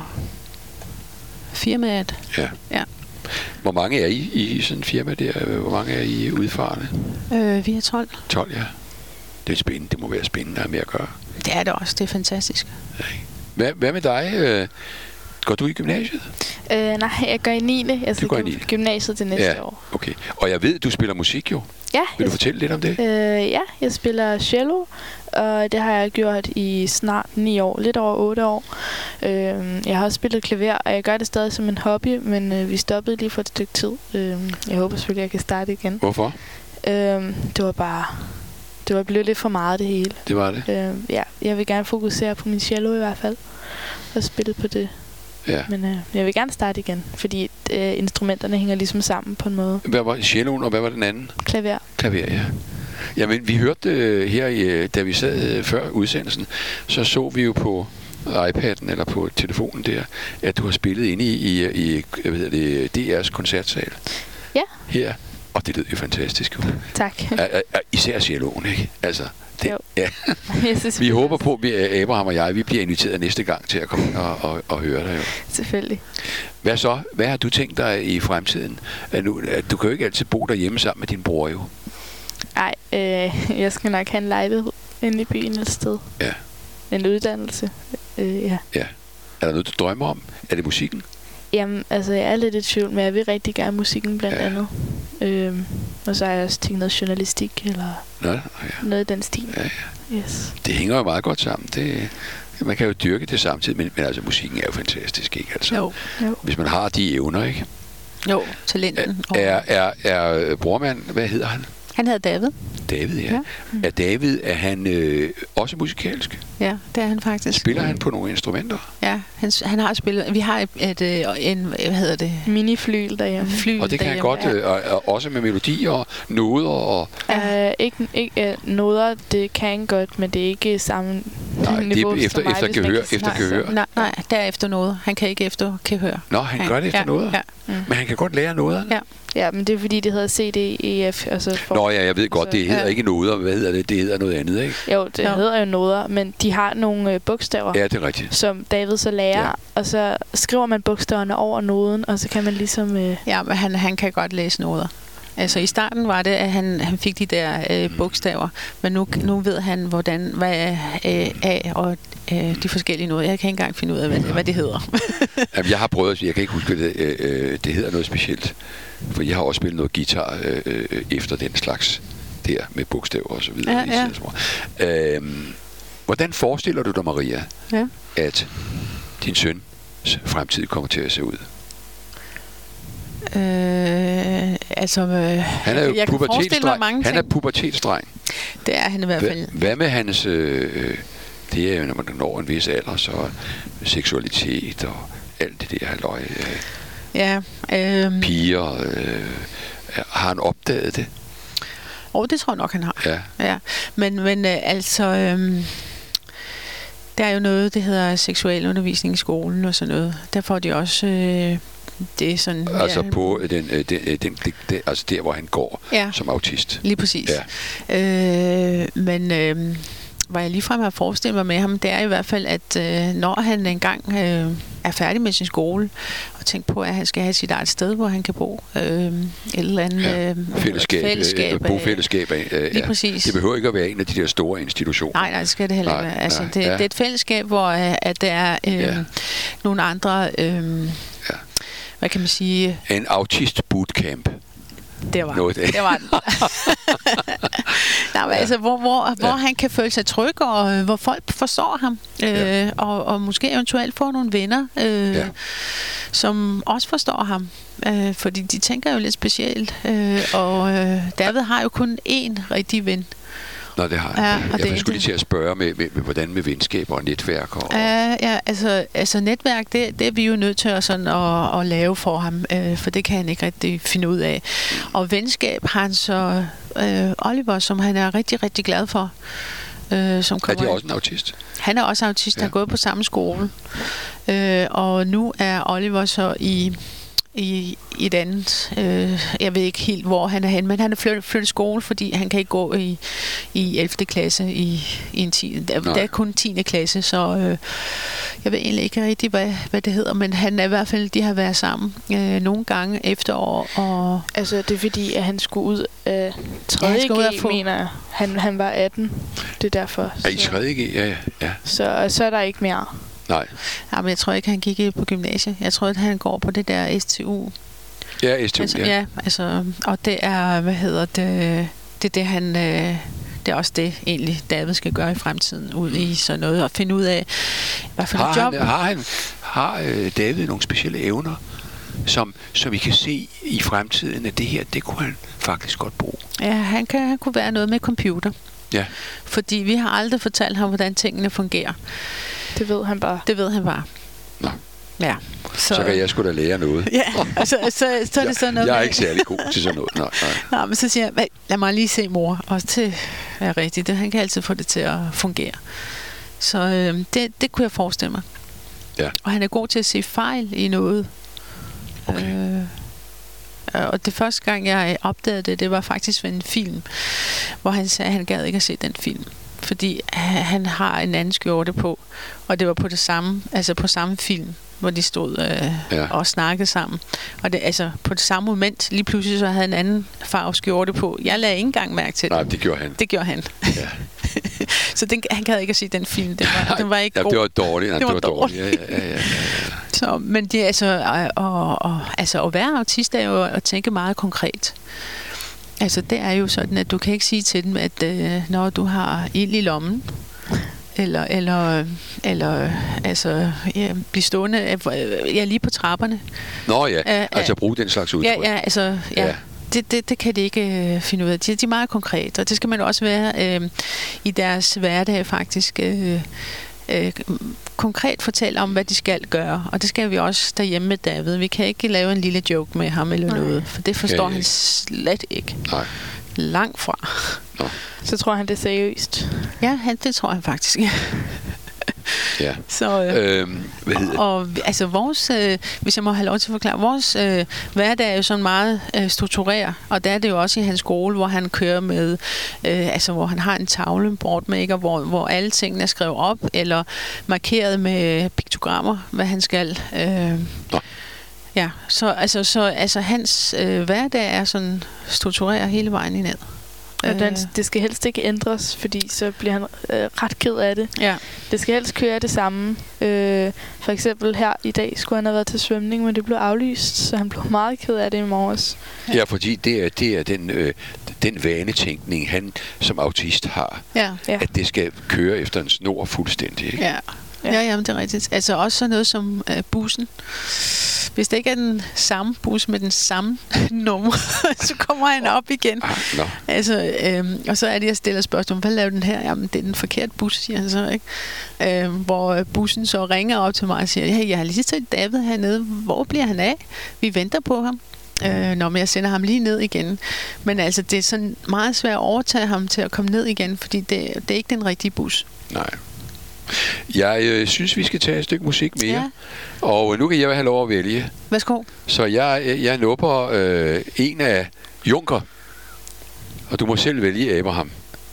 firmaet. Ja. ja. Hvor mange er I i sådan et firma der? Hvor mange er I udfarende? Øh, vi er tolv. tolv, ja. Det er spændende. Det må være spændende at have med at gøre. Det er det også. Det er fantastisk. Hvad, hvad med dig? Går du i gymnasiet? Øh, nej, jeg går i niende. Jeg skal gå i gymnasiet det næste ja, år. Okay. Og jeg ved, du spiller musik jo. Ja. Vil du fortælle lidt om det? Øh, ja, jeg spiller cello, og det har jeg gjort i snart ni år. Lidt over otte år. Øh, jeg har også spillet klaver, og jeg gør det stadig som en hobby, men øh, vi stoppede lige for et stykke tid. Øh, jeg håber selvfølgelig, jeg kan starte igen. Hvorfor? Øh, det var bare... Det var blevet lidt for meget det hele. Det var det? Øh, ja, jeg vil gerne fokusere på min cello i hvert fald, og spille på det. Ja. Men øh, jeg vil gerne starte igen, fordi øh, instrumenterne hænger ligesom sammen på en måde. Hvad var celloen, og hvad var den anden? Klaver. Klaver, ja. Jamen, vi hørte øh, her, i, da vi sad øh, før udsendelsen, så så vi jo på iPad'en eller på telefonen der, at du har spillet inde i, i, i hvad hedder det, D R's koncertsal. Ja. Her. Og det lød jo fantastisk. Tak. A, a, a, især celloen, ikke? Altså, det, jo. Ja. Jeg synes, vi håber på, at Abraham og jeg, vi bliver inviteret næste gang til at komme ind og, og, og høre dig. Jo. Selvfølgelig. Hvad så? Hvad har du tænkt dig i fremtiden? At nu, at du kan jo ikke altid bo derhjemme sammen med din bror, jo. Nej, øh, jeg skal nok have en lejlighed inde i byen et sted. Ja. en uddannelse. Øh, ja. Ja. Er der noget, du drømmer om? Er det musikken? Jamen, altså, jeg er lidt i tvivl, men jeg vil rigtig gerne musikken blandt Ja. andet. Øhm, og så har jeg også tænkt noget journalistik, eller Nå, ja. noget i den stil. Ja, ja. Yes. Det hænger jo meget godt sammen. Det, man kan jo dyrke det samtidig, men, men altså musikken er jo fantastisk, ikke? Altså, Jo, Jo. hvis man har de evner, ikke? jo, talenten. Og Er, er, er brormand, hvad hedder han? han hedder David. David, ja. Ja. Mm. Er David, er han øh, også musikalsk? Ja, det er han faktisk. Spiller han på nogle instrumenter? Ja, han, han har spillet. Vi har et, et, et en, hvad hedder det? Miniflyl derhjemme. Fly Og det kan han derhjemme. godt, øh, og, og også med melodier og noder og... Ja. Uh, ikke ikke uh, noder, det kan han godt, men det er ikke samme Nej, det niveau er efter, som mig, efter hvis man gehør, kan sige efter det. gehør. Nej, nej, derefter noget. Han kan ikke efter kan høre. Nå, han gør det efter ja, noder. Ja. Mm. Men han kan godt lære noder. Ja. Ja, men det er fordi, det hedder C D E F. Altså for, Nå ja, jeg ved godt, altså, det hedder ja. ikke noder. Hvad hedder det? Det hedder noget andet, ikke? Jo, det Jo. hedder jo noder, men de har nogle øh, bogstaver, Ja, det er rigtigt. som David så lærer, Ja. og så skriver man bogstaverne over noden, og så kan man ligesom... Øh, Ja, men han, han kan godt læse noder. Altså i starten var det, at han, han fik de der øh, bogstaver, men nu, nu ved han, hvordan, hvad er øh, A og øh, de forskellige noder. Jeg kan ikke engang finde ud af, hvad det, hvad det hedder. Jamen, jeg har prøvet at sige, jeg kan ikke huske, det, øh, øh, det hedder noget specielt. For jeg har også spillet noget guitar øh, øh, efter den slags der, med bogstaver og så videre. Ja, ja. Øhm, hvordan forestiller du dig, Maria, Ja. at din søns fremtid kommer til at se ud? Øh, altså, øh, Han er jo jeg kan forestille mig pubertetsdreng. mange Han er ting. pubertetsdreng. Det er han i hvert fald. Hva, hvad med hans... Øh, det er jo, når man når en vis alder, så seksualitet og alt det der halløj. Øh, Ja. Øh, piger. Øh, har han opdaget det? og det tror jeg nok, han har. Ja. Ja. Men, men øh, altså... Øh, der er jo noget, det hedder seksualundervisning i skolen og sådan noget. Der får de også... Øh, det er sådan... Altså ja, på den, øh, den, øh, den, den, den, altså der, hvor han går Ja. som autist. Lige præcis. Ja. Øh, men øh, hvad jeg ligefrem har forestillet mig med ham, det er i hvert fald, at øh, når han engang øh, er færdig med sin skole, og tænker på, at han skal have sit eget sted, hvor han kan bo, øh, et eller andet Ja. øh, Fællesskab, fællesskab øh, bofællesskab. Øh, Lige ja. præcis. Det behøver ikke at være en af de der store institutioner. Nej, nej, det skal det heller ikke Nej, være. Altså, nej, det, ja. det er et fællesskab, hvor øh, at der er øh, Ja. nogle andre... Øh, Ja. hvad kan man sige? En autist bootcamp. Det var, Noget af det. det var den. Nej, men altså, hvor, hvor, hvor Ja. han kan føle sig tryg, og øh, hvor folk forstår ham, øh, Ja. og, og måske eventuelt få nogle venner, øh, Ja. som også forstår ham. Øh, fordi de tænker jo lidt specielt, øh, og øh, David har jo kun én rigtig ven. Nå, det har Ja, jeg. og Ja, det- jeg skulle lige til at spørge med, med, med, hvordan med venskaber og netværk. Og, Ja, ja, altså, altså netværk, det, det er vi jo nødt til at, sådan at, at lave for ham, øh, for det kan han ikke rigtig finde ud af. Og venskab har han så øh, Oliver, som han er rigtig, rigtig glad for. Øh, som er kommer det ind. også en autist? Han er også autist, ja. Han har gået på samme skole. Øh, og nu er Oliver så i, i, i et andet... Øh, jeg ved ikke helt, hvor han er hen, men han er flyttet, flyttet skole, fordi han kan ikke gå i, i ellevte klasse i, i en tiende. Der, der er kun tiende klasse, så øh, jeg ved egentlig ikke rigtig, hvad, hvad det hedder, men han er i hvert fald, de har været sammen øh, nogle gange efterår. Og altså, det er fordi, at han skulle ud af tredje Ja, han skulle ud G, at få- mener jeg. Han, han var atten. Det er derfor. Er I tredje G? Ja, ja, ja. Så, så er der ikke mere. Nej. ja, men jeg tror ikke, han gik på gymnasiet. Jeg tror, at han går på det der S T U. Ja, S T U, Altså, ja. ja, altså, og det er, hvad hedder det, det er det, han, øh, det er også det, egentlig, David skal gøre i fremtiden, ud i sådan noget, og finde ud af, hvad for Har et job. han, har, han, har øh, David nogle specielle evner, som, som vi kan se i fremtiden, at det her, det kunne han faktisk godt bruge? Ja, han, kan, han kunne være noget med computer. Ja. Fordi vi har aldrig fortalt ham, hvordan tingene fungerer. Det ved han bare. Det ved han bare. Nå. Ja. Så, så kan jeg sgu da lære noget. Ja, så, så, så, så er det sådan noget jeg er med- ikke særlig god til sådan noget. Nej, nej. Nå, men så siger jeg, lad mig lige se mor. Og det er rigtigt. Det, han kan altid få det til at fungere. Så øh, det, det kunne jeg forestille mig. Ja. Og han er god til at se fejl i noget. Okay. Øh, og det første gang, jeg opdagede det, det var faktisk ved en film, hvor han sagde, at han gad ikke at se den film. Fordi han har en anden skjorte på, og det var på det samme, altså på samme film, hvor de stod øh, Ja. og snakkede sammen. Og det, altså på det samme moment, lige pludselig så havde han en anden farve skjorte på. Jeg lagde ikke engang mærke til det. Nej, det gjorde han. Det gjorde han. Ja. Så den, han gad ikke at se den film. Den var, den var ikke ja, god. det var dårligt. Ja, det var, det var dårligt. Ja, ja, ja, ja. Så, men det er altså, og, og, altså at være autist er jo at tænke meget konkret. Altså det er jo sådan, at du kan ikke sige til dem, at øh, når du har ild i lommen, eller, eller, eller altså, ja, blive stående ja, lige på trapperne. Nå ja, Æh, altså bruge den slags udtryk. Ja, ja, altså, ja. ja. Det, det, det kan de ikke øh, finde ud af. De, de er meget konkrete, og det skal man også være øh, i deres hverdag faktisk. Øh, øh, konkret fortælle om, hvad de skal gøre. Og det skal vi også derhjemme med David. Vi kan ikke lave en lille joke med ham eller Nej. noget, for det forstår han slet ikke. Nej. Langt fra. Nå. Så tror han, det er seriøst. Ja, han, det tror han faktisk. Ja. Så, øh, øhm, hvad hedder og, og altså vores, øh, hvis jeg må have lov til at forklare, vores øh, hverdag er jo sådan meget øh, struktureret, og der er det jo også i hans skole, hvor han kører med, øh, altså hvor han har en tavle, boardmaker, hvor, hvor alle tingene er skrevet op, eller markeret med piktogrammer, hvad han skal. Øh, ja, så altså, så, altså hans øh, hverdag er sådan struktureret hele vejen ned. Og den, det skal helst ikke ændres, fordi så bliver han øh, ret ked af det. Ja. Det skal helst køre det samme. Øh, for eksempel her i dag skulle han have været til svømning, men det blev aflyst, så han blev meget ked af det i morges. Ja, fordi det er, det er den, øh, den vanetænkning, han som autist har. Ja. At det skal køre efter en snor fuldstændig. Ikke? Ja. Ja, ja, jamen, det er rigtigt. Altså også sådan noget som øh, bussen. Hvis det ikke er den samme bus med den samme nummer, så kommer han op igen. Ah, no. Altså, øhm, og så er det, jeg stiller spørgsmål, hvad laver den her? Jamen, det er den forkerte bus, siger han så, ikke? Øhm, hvor bussen så ringer op til mig og siger, hey, jeg har lige set David hernede. Hvor bliver han af? Vi venter på ham. Øh, når jeg sender ham lige ned igen. Men altså, det er sådan meget svært at overtage ham til at komme ned igen, fordi det, det er ikke den rigtige bus. Nej. Jeg øh, synes, vi skal tage et stykke musik mere. Ja. Og nu kan jeg have lov at vælge. Værsgo. Så jeg, jeg nupper øh, en af Junker. Og du må selv vælge Abraham.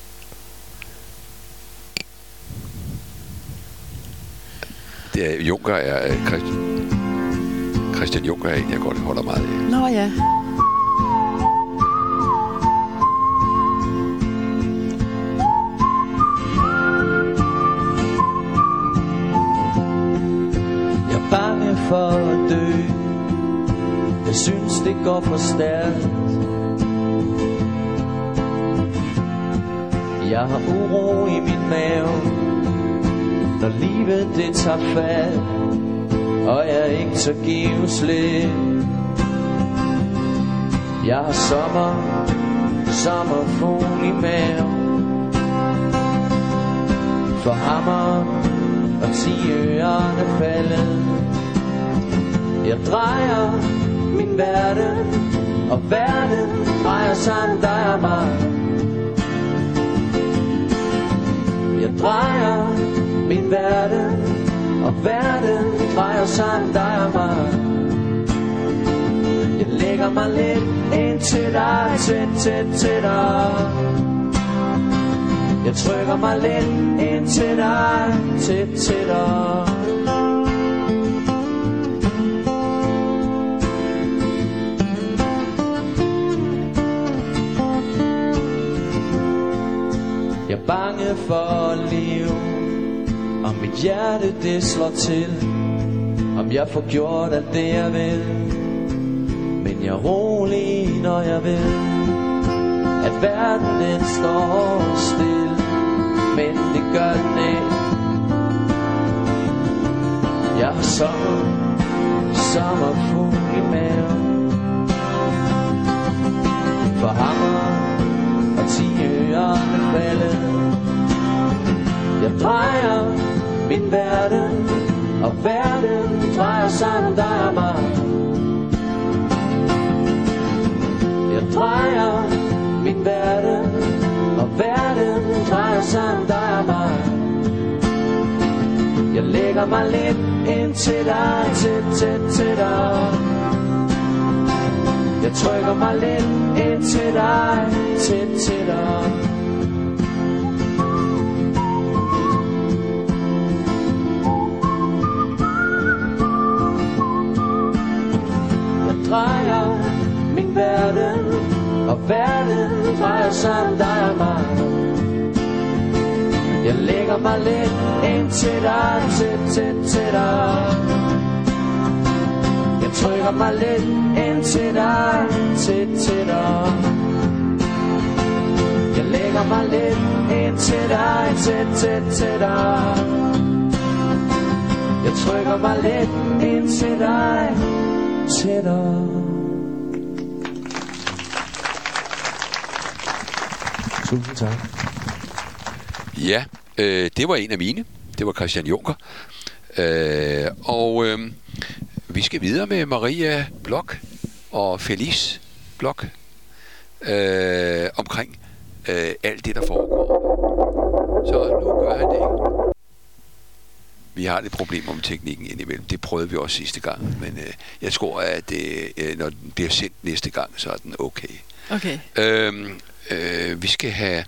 Det er, Junker er øh, Christian, Christian Junker er en, jeg godt holder meget af. Nå ja. Bange for at dø. Jeg synes det går for stærkt. Jeg har uro i min mave, når livet det tager fat, og jeg ikke så givslig. Jeg har sommer, sommerfugl i maven, for hammer og ti ørerne faldet. Jeg drejer min verden, og verden drejer sig om dig og mig. Jeg drejer min verden, og verden drejer sig om dig og mig. Jeg lægger mig lidt ind til dig, tæt, tæt til dig. Jeg trykker mig lidt ind til dig, tæt til dig. Jeg er bange for at leve, om mit hjerte det slår til, om jeg får gjort alt det jeg vil. Men jeg er rolig, når jeg ved, at verden den står stille, men det gør den ikke. Jeg har sommer, sommerfugl i maven, for hammer og ti ørerne faldet. Jeg drejer min verden, og verden drejer sig om dig og mig. Jeg drejer min verden, og verden drejer sig om dig og mig. Jeg lægger mig lidt ind til dig, tæt, tæt til dig. Jeg trykker mig lidt ind til dig, tæt til dig. Jeg drejer min verden, og verden drejer sig om dig og mig. Jeg lægger mig lidt ind til dig, tæt, tæt, tættere. Jeg trykker mig lidt ind til dig, tæt, tættere. Jeg lægger mig lidt ind til dig, tæt, tæt, tættere. Jeg trykker mig lidt ind til dig, tættere. Tusind tak. Ja, øh, det var en af mine. Det var Christian Juncker. Øh, og øh, vi skal videre med Maria Bloch og Felice Bloch øh, omkring øh, alt det, der foregår. Så nu gør han det. Vi har lidt problemer med teknikken indimellem. Det prøvede vi også sidste gang. Men øh, jeg tror, at det, øh, når den bliver sendt næste gang, så er den okay. Okay. Øhm, øh, vi skal have...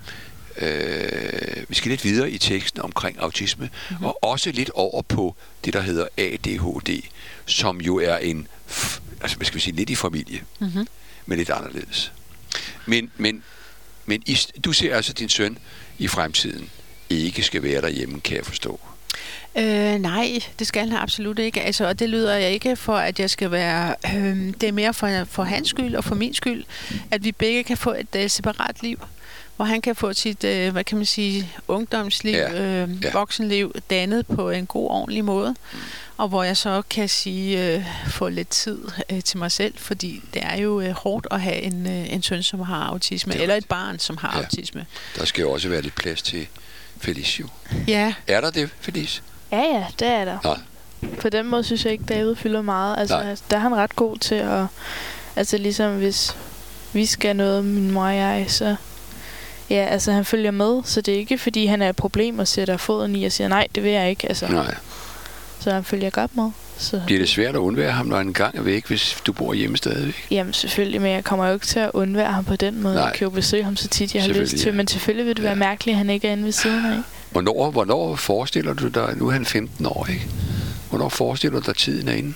Øh, vi skal lidt videre i teksten omkring autisme, mm-hmm. og også lidt over på det, der hedder A D H D, som jo er en, f- altså hvad skal vi sige, lidt i familie, mm-hmm. men lidt anderledes. Men, men, men i, du ser altså din søn i fremtiden ikke skal være derhjemme, kan jeg forstå. Øh, nej, det skal han absolut ikke. Altså, og det lyder jeg ikke for, at jeg skal være... Øh, det er mere for, for hans skyld og for min skyld, at vi begge kan få et uh, separat liv, hvor han kan få sit, øh, hvad kan man sige, ungdomsliv, ja. Øh, Ja. voksenliv dannet på en god, ordentlig måde, mm. og hvor jeg så kan sige, øh, få lidt tid øh, til mig selv, fordi det er jo øh, hårdt at have en, øh, en søn, som har autisme, eller et barn, som har ja. autisme. Der skal jo også være lidt plads til Felicio. Ja. Er der det, Felice? Ja, ja, det er der. Nej. På den måde synes jeg ikke, David fylder meget. Altså, Nej. der er han ret god til at... Altså, ligesom hvis vi skal noget, min mor og jeg, så... Ja, altså, han følger med, så det er ikke, fordi han er et problem og sætter foden i og siger, nej, det vil jeg ikke. Altså. Nej. Så han følger godt med. Så. Bliver det svært at undvære ham, når han engang er væk, hvis du bor hjemme stadigvæk? Jamen selvfølgelig, men jeg kommer jo ikke til at undvære ham på den måde. Nej. Jeg kan jo besøge ham så tit, jeg har lyst til. Ja. Men selvfølgelig vil det ja. være mærkeligt, at han ikke er inde ved siden af. Hvornår, hvornår forestiller du dig, nu er han femten år, ikke? Hvornår forestiller du dig tiden er inde?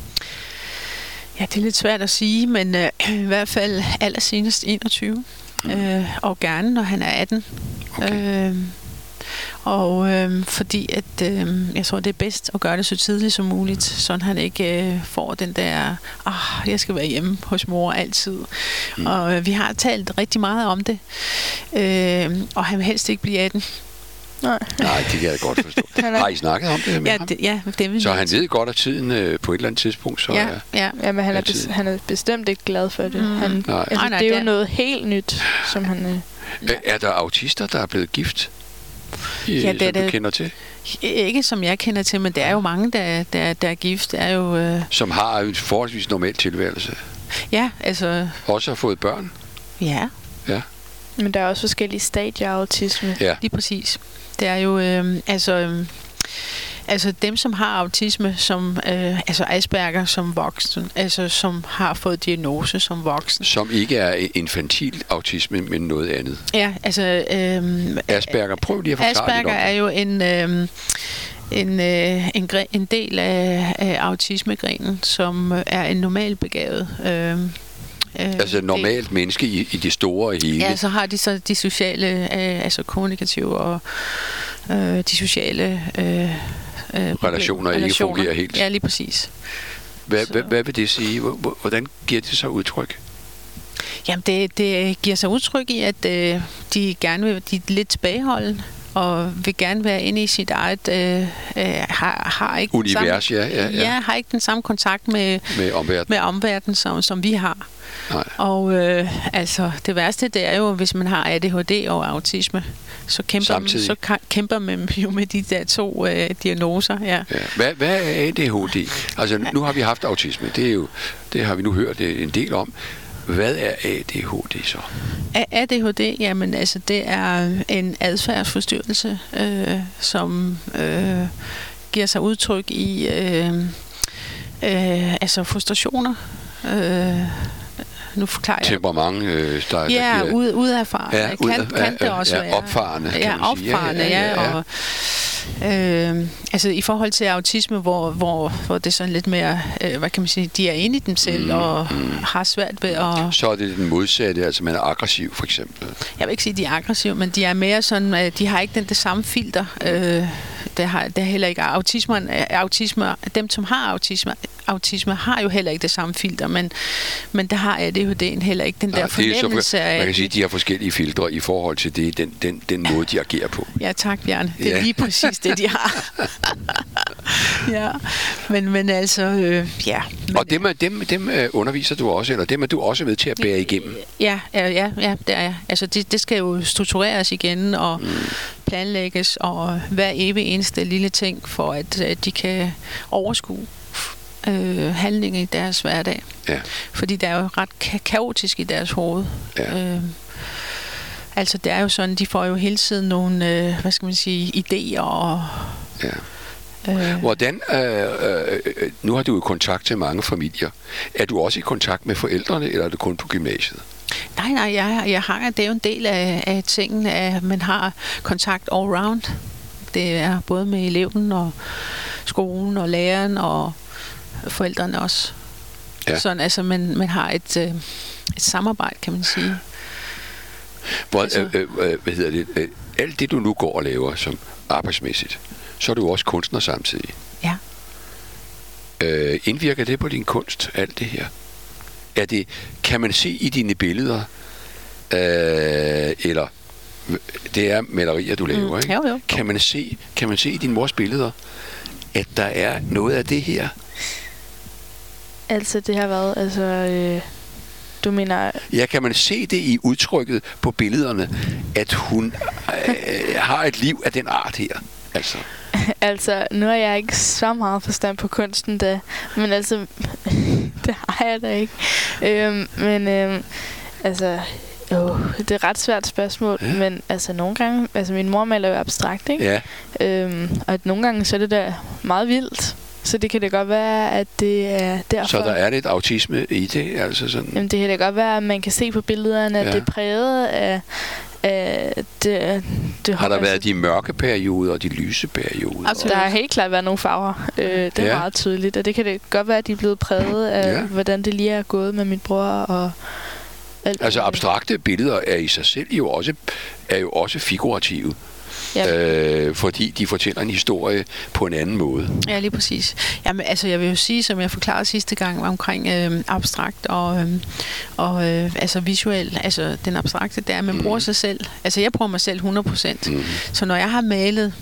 Ja, det er lidt svært at sige, men øh, i hvert fald allersenest enogtyve. Mm. Øh, og gerne, når han er atten. Okay. Øh, og øh, fordi at øh, jeg tror, det er bedst at gøre det så tidligt som muligt, så han ikke øh, får den der, ah, jeg skal være hjemme hos mor altid. Mm. Og øh, vi har talt rigtig meget om det, øh, og han vil helst ikke blive atten. Nej. Nej, det kan jeg godt forstå. Har I snakket om det med ja, ham? det, ja, det vil så han ved godt, at tiden øh, på et eller andet tidspunkt, så ja, er... Ja, ja, men han er, er bes- han er bestemt ikke glad for det. Mm. Han, nej. Altså, Nej, nej, det er jo det er... noget helt nyt, som han... Øh, er, er der autister, der er blevet gift? I, ja, det er som du det. kender til? Ikke som jeg kender til, men der er jo mange, der, der, der er gift. Der er jo, øh... Som har en forholdsvis normal tilværelse? Ja, altså... Også har fået børn? Ja. Ja. Men der er også forskellige stadier af autisme. Ja. Lige præcis. Det er jo, øh, altså... Øh, Altså dem, som har autisme, som øh, altså Asperger som voksen, altså som har fået diagnose som voksen. Som ikke er infantil autisme, men noget andet. Ja, altså... Øh, Asperger, prøv lige at forklare Asperger lidt om det. er jo en, øh, en, øh, en, gre- en del af, af autismegrenen, som er en normalbegavet øh, Øh, altså normalt det, menneske i, i det store hele. Ja, så har de så de sociale, øh, altså kommunikative og øh, de sociale øh, øh, relationer ikke relationer. fungerer helt. Ja, lige præcis. Hvad, hvad, hvad vil det sige? Hvordan giver det sig udtryk? Jamen, det, det giver sig udtryk i, at øh, de gerne vil, de er lidt tilbageholdende, og vil gerne være inde i sit eget øh, øh, har, har ikke univers, samme, ja, ja, ja. ja, har ikke den samme kontakt med med omverdenen, med omverdenen som, som vi har. Nej. Og øh, altså det værste, det er jo, hvis man har A D H D og autisme, så kæmper man, så kæmper man jo med de der to øh, diagnoser. Ja. Ja. Hvad, hvad er A D H D? Altså nu har vi haft autisme, det er jo, det har vi nu hørt en del om. Hvad er A D H D så? A D H D, jamen altså det er en adfærdsforstyrrelse, øh, som øh, giver sig udtryk i øh, øh, altså frustrationer. Øh, nu forklarer jeg. Temperament, øh, der, ja, der giver... ud, ud af far. Ja, kan, ud af, kan det ja, også ja, være. opfarende, kan ja, man sige. opfarende, ja, ja, ja, ja. Og, Øh, altså i forhold til autisme, hvor, hvor, hvor det er sådan lidt mere, øh, hvad kan man sige, de er inde i dem selv, mm, og mm. har svært ved at... Så er det den modsatte, altså man er aggressiv for eksempel. Jeg vil ikke sige, at de er aggressive, men de er mere sådan, øh, de har ikke den det samme filter. Øh, det har, det har heller ikke autisme, autisme. Dem, som har autisme, autisme, har jo heller ikke det samme filter, men, men det har A D H D'en heller ikke. Den Nej, der fornemmelse af... Man kan sige, at de har forskellige filtre i forhold til det, den, den, den måde, de agerer på. Ja, tak, Bjarne. Det er ja. lige præcis det, de har. ja, men, men altså, øh, ja. Men, og dem, dem, dem underviser du også, eller dem er du også med til at bære igennem? Ja, ja, ja, ja det er jeg. Altså, det, det skal jo struktureres igen, og mm. planlægges, og hver evig eneste lille ting, for at, at de kan overskue øh, handlinger i deres hverdag. Ja. Fordi det er jo ret ka- kaotisk i deres hoved. Ja. Øh, altså, det er jo sådan, de får jo hele tiden nogle, øh, hvad skal man sige, idéer og... Ja. Øh. Hvordan, øh, øh, nu har du jo kontakt til mange familier. Er du også i kontakt med forældrene, eller er det kun på gymnasiet? Nej, nej, jeg, jeg har, det er jo en del af, af tingene, at man har kontakt all round. Det er både med eleven og skolen og læreren og forældrene også. Ja. Sådan, altså, man, man har et, øh, et samarbejde, kan man sige. Hvor, altså, øh, øh, hvad hedder det? Øh, alt det, du nu går og laver som arbejdsmæssigt, så er du også kunstner samtidig. Ja. Øh, indvirker det på din kunst, alt det her? Er det, kan man se i dine billeder, øh, eller det er malerier, du laver, mm, ikke? Jo, jo. Kan man se, kan man se i din mors billeder, at der er noget af det her? Altså, det har været, altså... Øh Du mener... Ja, kan man se det i udtrykket på billederne, at hun øh, har et liv af den art her? Altså. altså, nu er jeg ikke så meget forstand på kunsten, da, men altså, det har jeg da ikke. Øhm, men øhm, altså, jo, det er et ret svært spørgsmål, ja. Men altså nogle gange, altså min mor maler jo abstrakt, ikke? Ja. Øhm, og nogle gange så er det da meget vildt. Så det kan da godt være, at det er derfor... Så der er lidt autisme i det, altså sådan... Jamen, det kan da godt være, at man kan se på billederne, at ja. Det er præget af... af det, det har der været altså de mørke perioder og de lyse perioder? Altså, der har helt klart været nogle farver. Øh, det er ja. Meget tydeligt, og det kan det godt være, at de er blevet præget af, ja. Hvordan det lige er gået med min bror og... Alt altså, abstrakte billeder er i sig selv jo også, er jo også figurative. Ja. Øh, fordi de fortæller en historie på en anden måde. Ja, lige præcis. Jamen, altså, jeg vil jo sige, som jeg forklarede sidste gang omkring øh, abstrakt og, øh, og øh, altså visuel, altså den abstrakte, det er, at man mm. bruger sig selv. Altså, jeg bruger mig selv hundrede procent. Mm. Så når jeg har malet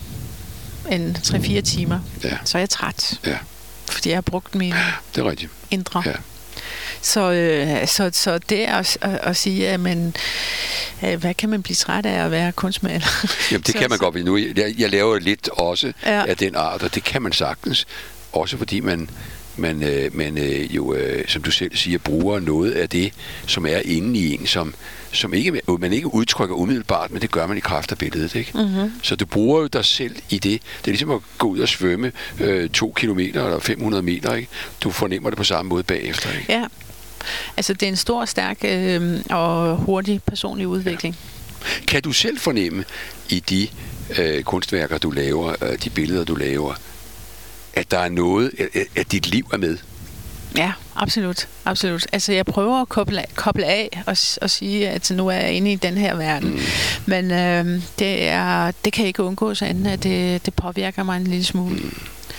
en tre fire timer, ja. Så er jeg træt. Ja. Fordi jeg har brugt min det er rigtigt. Indre. Ja. Så, øh, så, så det at, at, at sige, at man, øh, hvad kan man blive træt af at være kunstmaler? Jamen det så, kan man så. godt. Nu, jeg, jeg laver lidt også ja. Af den art, og det kan man sagtens. Også fordi man, man, øh, man øh, jo, øh, som du selv siger, bruger noget af det, som er inde i en, som, som ikke, man ikke udtrykker umiddelbart, men det gør man i kraft af billedet. Ikke? Mm-hmm. Så du bruger jo dig selv i det. Det er ligesom at gå ud og svømme øh, to kilometer eller fem hundrede meter. Ikke? Du fornemmer det på samme måde bagefter. Ikke? Ja. Altså, det er en stor, stærk øh, og hurtig personlig udvikling. Ja. Kan du selv fornemme i de øh, kunstværker, du laver, øh, de billeder, du laver, at der er noget, at, at dit liv er med? Ja, absolut. absolut. Altså, jeg prøver at koble, koble af og, og sige, at nu er jeg inde i den her verden. Mm. Men øh, det, er, det kan ikke undgås andet, at det, det påvirker mig en lille smule. Mm.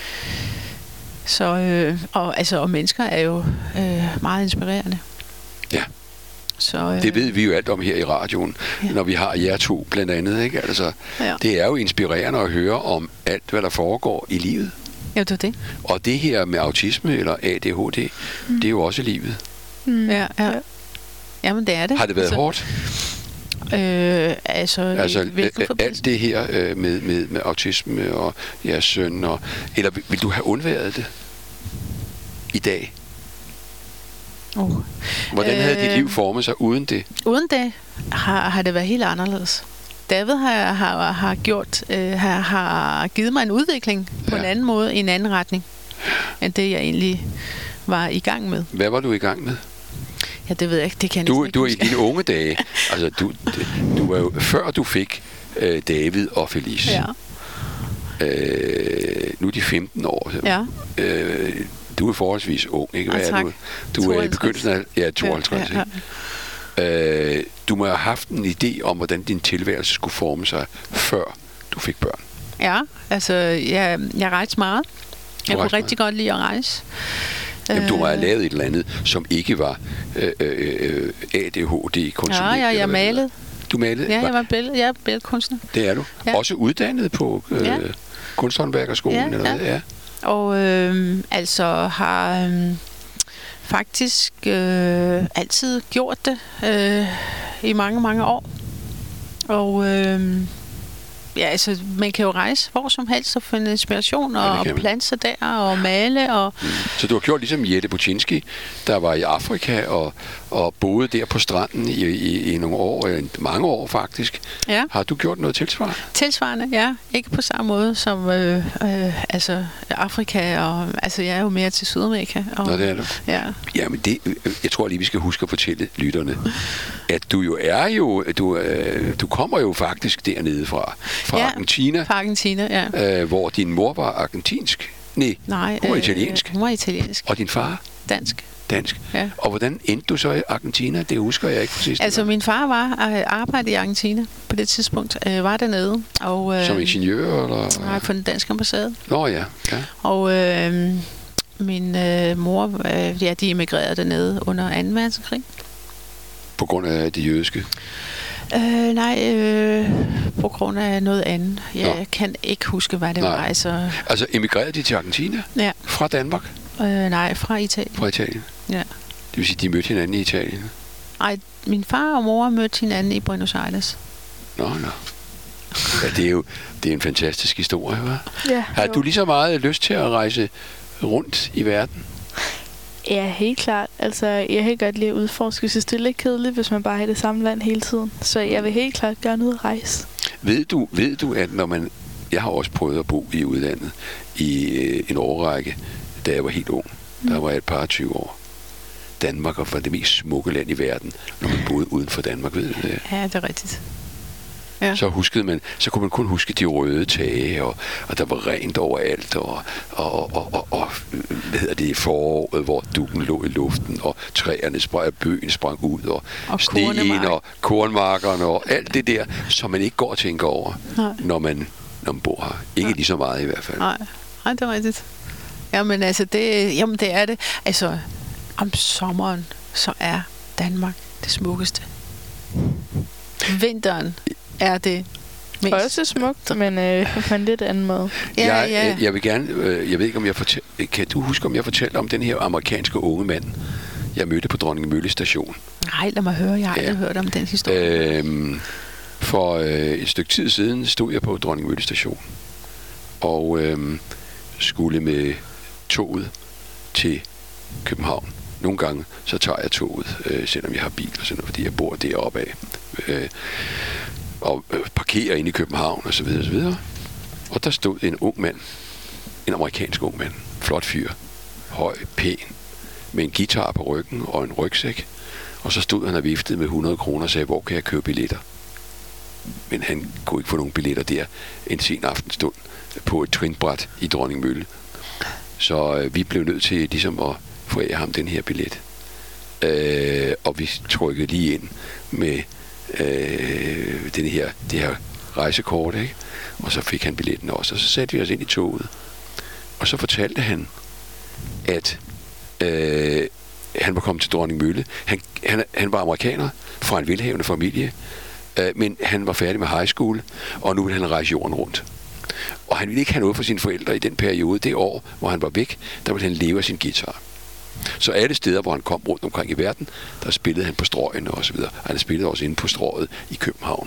Så, øh, og, altså, og mennesker er jo øh, meget inspirerende. Ja. Så, øh, det ved vi jo alt om her i radioen, ja. Når vi har jer to blandt andet. Ikke? Altså, ja. Det er jo inspirerende at høre om alt, hvad der foregår i livet. Ja, det er det. Og det her med autisme eller A D H D, mm. det er jo også livet. Mm. Ja, ja. Jamen, det er det. Har det været altså, hårdt? Øh, altså, altså alt det her øh, med, med, med autisme og jeres søn, og, eller vil, vil du have undværet det i dag? Uh. Hvordan havde øh, dit liv formet sig uden det? Uden det har, har det været helt anderledes. David har, har, har, gjort, øh, har, har givet mig en udvikling på ja. En anden måde, i en anden retning, end det jeg egentlig var i gang med. Hvad var du i gang med? Ja, det ved jeg ikke. Det kan jeg du, ikke du er i dine unge dage. Altså, du, du var jo før du fik øh, David og Felice. Ja. Øh, nu er de femten år. Ja. Øh, du er forholdsvis ung, ikke? Hvad ah, er du? Du er i begyndelsen af ja, tooghalvtreds, ja, ja, ja. Øh, du må have haft en idé om, hvordan din tilværelse skulle forme sig, før du fik børn. Ja, altså, jeg, jeg rejste meget. Jeg kunne rigtig meget. godt lide at rejse. Jamen, du har lavet et eller andet, som ikke var øh, øh, A D H D-konsulent. Ja, ja, jeg malede. Du malede? Ja, jeg var billed, jeg er billedkunstner. Det er du. Ja. Også uddannet på øh, ja. Kunsthåndværkerskolen? Ja, eller ja. hvad? Ja. Og øh, altså har øh, faktisk øh, altid gjort det øh, i mange, mange år. Og øh, ja, altså, man kan jo rejse hvor som helst og finde inspiration og ja, plante sig der og male. Og mm. Så du har gjort ligesom Jette Buczynski, der var i Afrika og, og boede der på stranden i, i, i nogle år, mange år faktisk. Ja. Har du gjort noget tilsvarende? Tilsvarende, ja. Ikke på samme måde som øh, øh, altså Afrika, og altså jeg er jo mere til Sydamerika. Og, Nå, det er du. Ja. Jamen det, jeg tror lige, vi skal huske at fortælle lytterne, at du jo er jo, du, øh, du kommer jo faktisk dernede fra. Fra ja, Argentina, fra Argentina, ja. Øh, hvor din mor var argentinsk. Nej, Nej hun var øh, italiensk. Hun var italiensk. Og din far? Dansk. Dansk. Ja. Og hvordan endte du så i Argentina? Det husker jeg ikke præcis. Altså, min far var arbejdet i Argentina på det tidspunkt. Øh, var dernede. Og, øh, som ingeniør? Eller? Nej, på den danske ambassade. Nå ja. ja. Og øh, min øh, mor, øh, ja, de emigrerede dernede under anden verdenskrig. På grund af det jødiske? Øh, nej, øh, på grund af noget andet. Jeg Nå. kan ikke huske, hvad det nej. var. Altså, altså emigrerede de til Argentina? Ja. Fra Danmark? Øh, nej, fra Italien. Fra Italien? Ja. Det vil sige, de mødte hinanden i Italien? Nej, min far og mor mødte hinanden i Buenos Aires. Nå, nå. Ja, det er jo det er en fantastisk historie, hva'? Ja. Har du lige så meget lyst til at rejse rundt i verden? Ja, helt klart. Altså, jeg kan godt lide at udforske. Jeg synes, det er lidt kedeligt, hvis man bare er i det samme land hele tiden. Så jeg vil helt klart gerne ud at rejse. Ved du, ved du, at når man... Jeg har også prøvet at bo i udlandet i øh, en årrække, da jeg var helt ung. Mm. Der var jeg et par tyve år. Danmark var det mest smukke land i verden, når man boede uden for Danmark, ved du det? Ja, det er rigtigt. Ja. Så huskede man, så kunne man kun huske de røde tage, og, og der var rent overalt, og, og, og, og, og hvad hedder det, foråret, hvor dukken lå i luften, og træerne sprang, bøgen sprang ud, og, og sneen, og kornmarkerne, og alt det der, som man ikke går og tænker over, når man, når man bor her. Ikke Nej. lige så meget i hvert fald. Nej, Nej det er rigtigt. Jamen altså, det, jamen, det er det. Altså, om sommeren, så er Danmark det smukkeste. Vinteren er det mest. Også smukt, men øh, på en lidt anden måde. Ja, jeg, ja. Jeg, jeg vil gerne, øh, jeg ved ikke om jeg fortæller, kan du huske om jeg fortæller om den her amerikanske unge mand, jeg mødte på Dronningmølle station? Nej, lad mig høre, jeg har aldrig ja. hørt om den historie. Øhm, for øh, et stykke tid siden stod jeg på Dronningmølle station og øh, skulle med toget til København. Nogle gange så tager jeg toget, øh, selvom jeg har bil og sådan noget, fordi jeg bor deroppe af. Øh, og øh, parkerer inde i København og så videre og så videre. Og der stod en ung mand, en amerikansk ung mand, flot fyr, høj, pæn, med en guitar på ryggen og en rygsæk. Og så stod han og viftede med hundrede kroner og sagde, hvor kan jeg købe billetter? Men han kunne ikke få nogen billetter der en sen aftenstund på et trinbræt i Dronningmølle. Så øh, vi blev nødt til ligesom at forære ham den her billet. Øh, og vi trykkede lige ind med øh, den her, det her rejsekort, ikke? Og så fik han billetten også, og så satte vi os ind i toget. Og så fortalte han, at øh, han var kommet til Dronningmølle. Han, han, han var amerikaner fra en velhavende familie, øh, men han var færdig med high school, og nu ville han rejse jorden rundt. Og han ville ikke have noget for sine forældre i den periode, det år, hvor han var væk, der ville han leve af sin guitar. Så alle steder, hvor han kom rundt omkring i verden, der spillede han på strøgene og så videre. Han spillede også inde på strøget i København.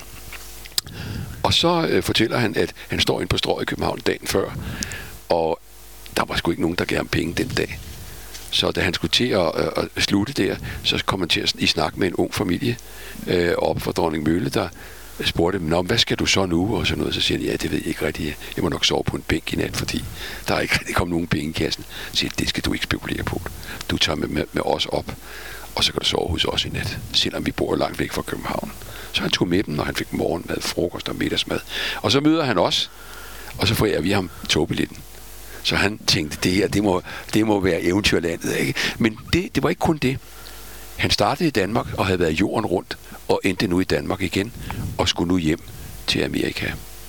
Og så øh, fortæller han, at han står inde på strøget i København dagen før, og der var sgu ikke nogen, der gav ham penge den dag. Så da han skulle til at, øh, at slutte der, så kom han til at i snak med en ung familie øh, op fra Dronningmølle, der spurgte dem, hvad skal du så nu? Og sådan noget. Så siger de, ja, det ved jeg ikke rigtigt. Jeg må nok sove på en bænk i nat, fordi der er ikke rigtig kommet nogen penge i kassen. Så siger de, det skal du ikke spekulere på. Du tager med, med, med os op, og så kan du sove hos os i nat, selvom vi bor langt væk fra København. Så han tog med dem, når han fik morgenmad, frokost og middagsmad. Og så møder han os, Og så forærer vi ham togbilletten. Så han tænkte, det her, det må, det må være eventyrlandet, ikke? Men det, det var ikke kun det. Han startede i Danmark og havde været jorden rundt, og endte nu i Danmark igen, og skulle nu hjem til Amerika.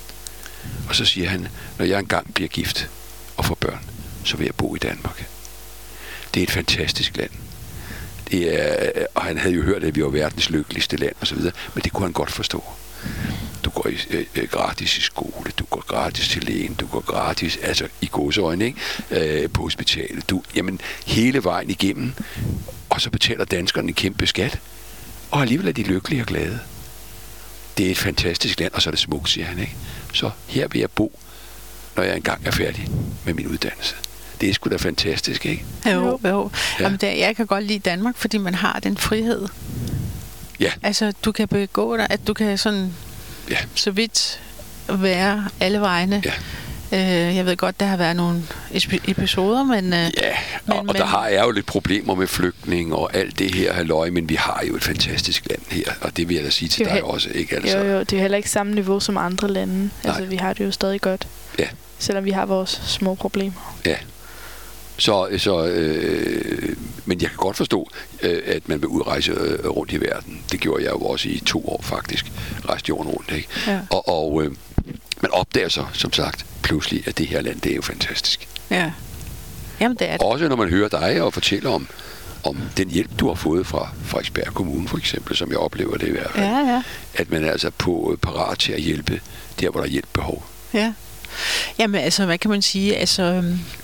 Og så siger han, når jeg engang bliver gift og får børn, så vil jeg bo i Danmark. Det er et fantastisk land. Det er, og han havde jo hørt, at vi var verdens lykkeligste land og så videre, men det kunne han godt forstå. Du går i, øh, gratis i skole, du går gratis til lægen, du går gratis, altså i gåseøjne, ikke? Øh, på hospitalet. Du, jamen, hele vejen igennem, og så betaler danskerne en kæmpe skat, og alligevel er de lykkelige og glade. Det er et fantastisk land, og så er det smukt, siger han, ikke? Så her vil jeg bo, når jeg engang er færdig med min uddannelse. Det er sgu da fantastisk, ikke? Jo, jo. Ja. Jamen, der, jeg kan godt lide Danmark, fordi man har den frihed. Ja. Altså, du kan begå dig, at du kan sådan, ja. så vidt være alle vegne. Ja. Øh, jeg ved godt, der har været nogle episoder, men... Øh, ja, og, men, og der har jeg jo lidt problemer med flygtning og alt det her halløj, men vi har jo et fantastisk land her, og det vil jeg da sige til dig også, ikke? Altså. Jo, jo, det er heller ikke samme niveau som andre lande. Nej. Altså, vi har det jo stadig godt. Ja. Selvom vi har vores små problemer. Ja. Så, så øh, men jeg kan godt forstå, øh, at man vil udrejse øh, rundt i verden. Det gjorde jeg jo også i to år faktisk. Rejste jorden rundt, ikke? Ja. Og, og øh, man opdager så, som sagt, pludselig, at det her land, det er jo fantastisk. Ja. Jamen, det er det. Også når man hører dig og fortæller om, om den hjælp, du har fået fra Frederiksberg Kommune, for eksempel, som jeg oplever det i hvert fald. Ja, ja. At man er altså på parat til at hjælpe der, hvor der er hjælpebehov. Ja. Jamen, altså, hvad kan man sige? Altså,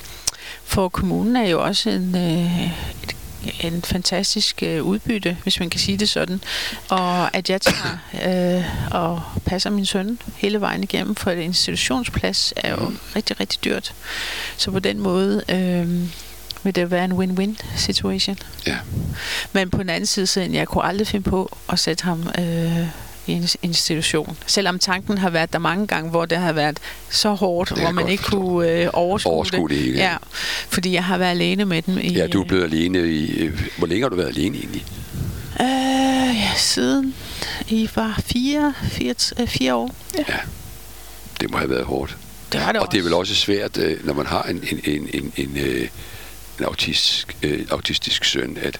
for kommunen er jo også en, øh, et, en fantastisk øh, udbytte, hvis man kan sige det sådan. Og at jeg tager øh, og passer min søn hele vejen igennem, for et institutionsplads er jo mm. rigtig, rigtig dyrt. Så på den måde øh, vil det være en win-win situation. Ja. Men på den anden side, så jeg kunne aldrig finde på at sætte ham... Øh, i en institution. Selvom tanken har været der mange gange, hvor det har været så hårdt, hvor man ikke forstå. kunne øh, overskue, overskue det. det ja, fordi jeg har været alene med dem. I, ja, du er blevet alene i... Hvor længe har du været alene egentlig? Øh, ja, siden I var fire, fire, øh, fire år. Ja. ja, det må have været hårdt. Det var det Og også. det er vel også svært, når man har en, en, en, en, en, en autistisk, øh, autistisk søn, at,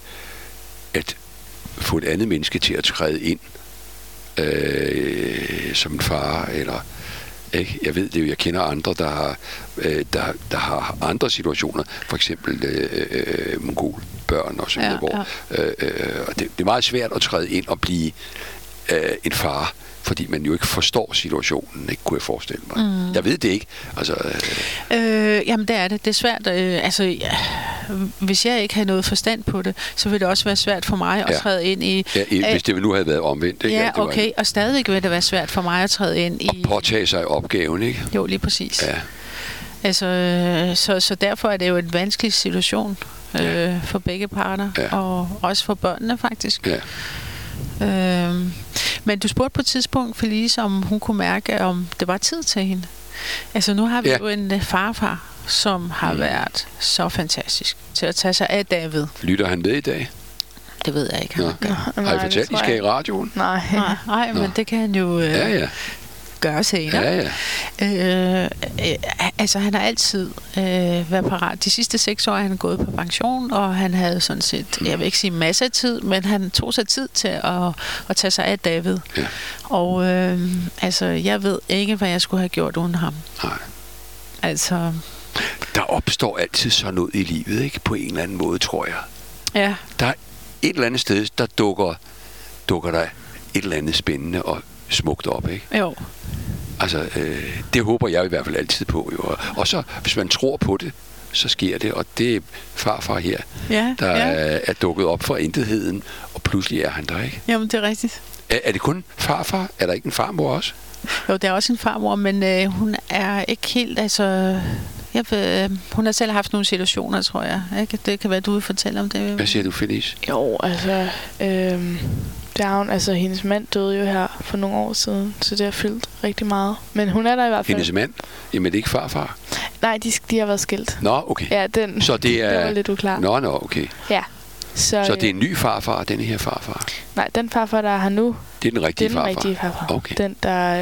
at få et andet menneske til at træde ind Øh, som en far, eller ikke? Jeg ved det jo, jeg kender andre, der har, øh, der, der har andre situationer, for eksempel øh, øh, mongolbørn og så videre, ja, hvor ja. øh, øh, og det, det er meget svært at træde ind og blive øh, en far, fordi man jo ikke forstår situationen, ikke, kunne jeg forestille mig. Mm. Jeg ved det ikke. Altså, øh... Øh, jamen det er det. Det er svært. Øh, altså, ja, hvis jeg ikke har noget forstand på det, så vil det også være svært for mig at ja. træde ind i... Ja, i, hvis det nu havde været omvendt. Ikke? Ja, det okay. En... Og stadig vil det være svært for mig at træde ind i... Og påtage sig opgaven, ikke? Jo, lige præcis. Ja. Altså, så, så derfor er det jo en vanskelig situation ja. øh, for begge parter, ja. og også for børnene faktisk. Ja. Øhm, men du spurgte på et tidspunkt, Felice, om hun kunne mærke, om det var tid til hende. Altså nu har vi ja. jo en uh, farfar, som har mm. været så fantastisk til at tage sig af David. Lytter han med i dag? Det ved jeg ikke. Nå. Nå, har I fortalt, I skal i radioen? Nej. Nej, nej men det kan han jo uh, ja, ja. gøre senere. Ja, ja. Øh, øh, altså han har altid øh, været parat. De sidste seks år er han gået på pension, og han havde sådan set, jeg vil ikke sige masser af tid, men han tog sig tid til at, at tage sig af David. Ja. Og øh, altså, jeg ved ikke, hvad jeg skulle have gjort uden ham. Nej. Altså... Der opstår altid sådan noget i livet, ikke? På en eller anden måde, tror jeg. Ja. Der er et eller andet sted, der dukker, dukker der et eller andet spændende og smukt op, ikke? Jo. Altså, øh, det håber jeg i hvert fald altid på, jo. Og så, hvis man tror på det, så sker det, og det er farfar her, ja, der ja. Er, er dukket op fra intetheden, og pludselig er han der, ikke? Jamen, det er rigtigt. Er, er det kun farfar? Er der ikke en farmor også? Jo, der er også en farmor, men øh, hun er ikke helt, altså... Jeg ved, hun har selv haft nogle situationer, tror jeg. Ikke? Det kan være, du vil fortælle om det. Hvad siger du, Felice? Jo, altså... Øh, der hun, altså, hendes mand døde jo her for nogle år siden, så det har fyldt rigtig meget. Men hun er der i hvert fald. Hendes mand? Jamen, det er ikke farfar? Nej, de, de har været skilt. Nå, okay. Ja, den, så det er... det var lidt uklar. Nå, nå, okay. Ja. Så, så det er en ny farfar, denne her farfar? Nej, den farfar, der er her nu, det er den rigtige det er den farfar? rigtige farfar. Okay. Den, der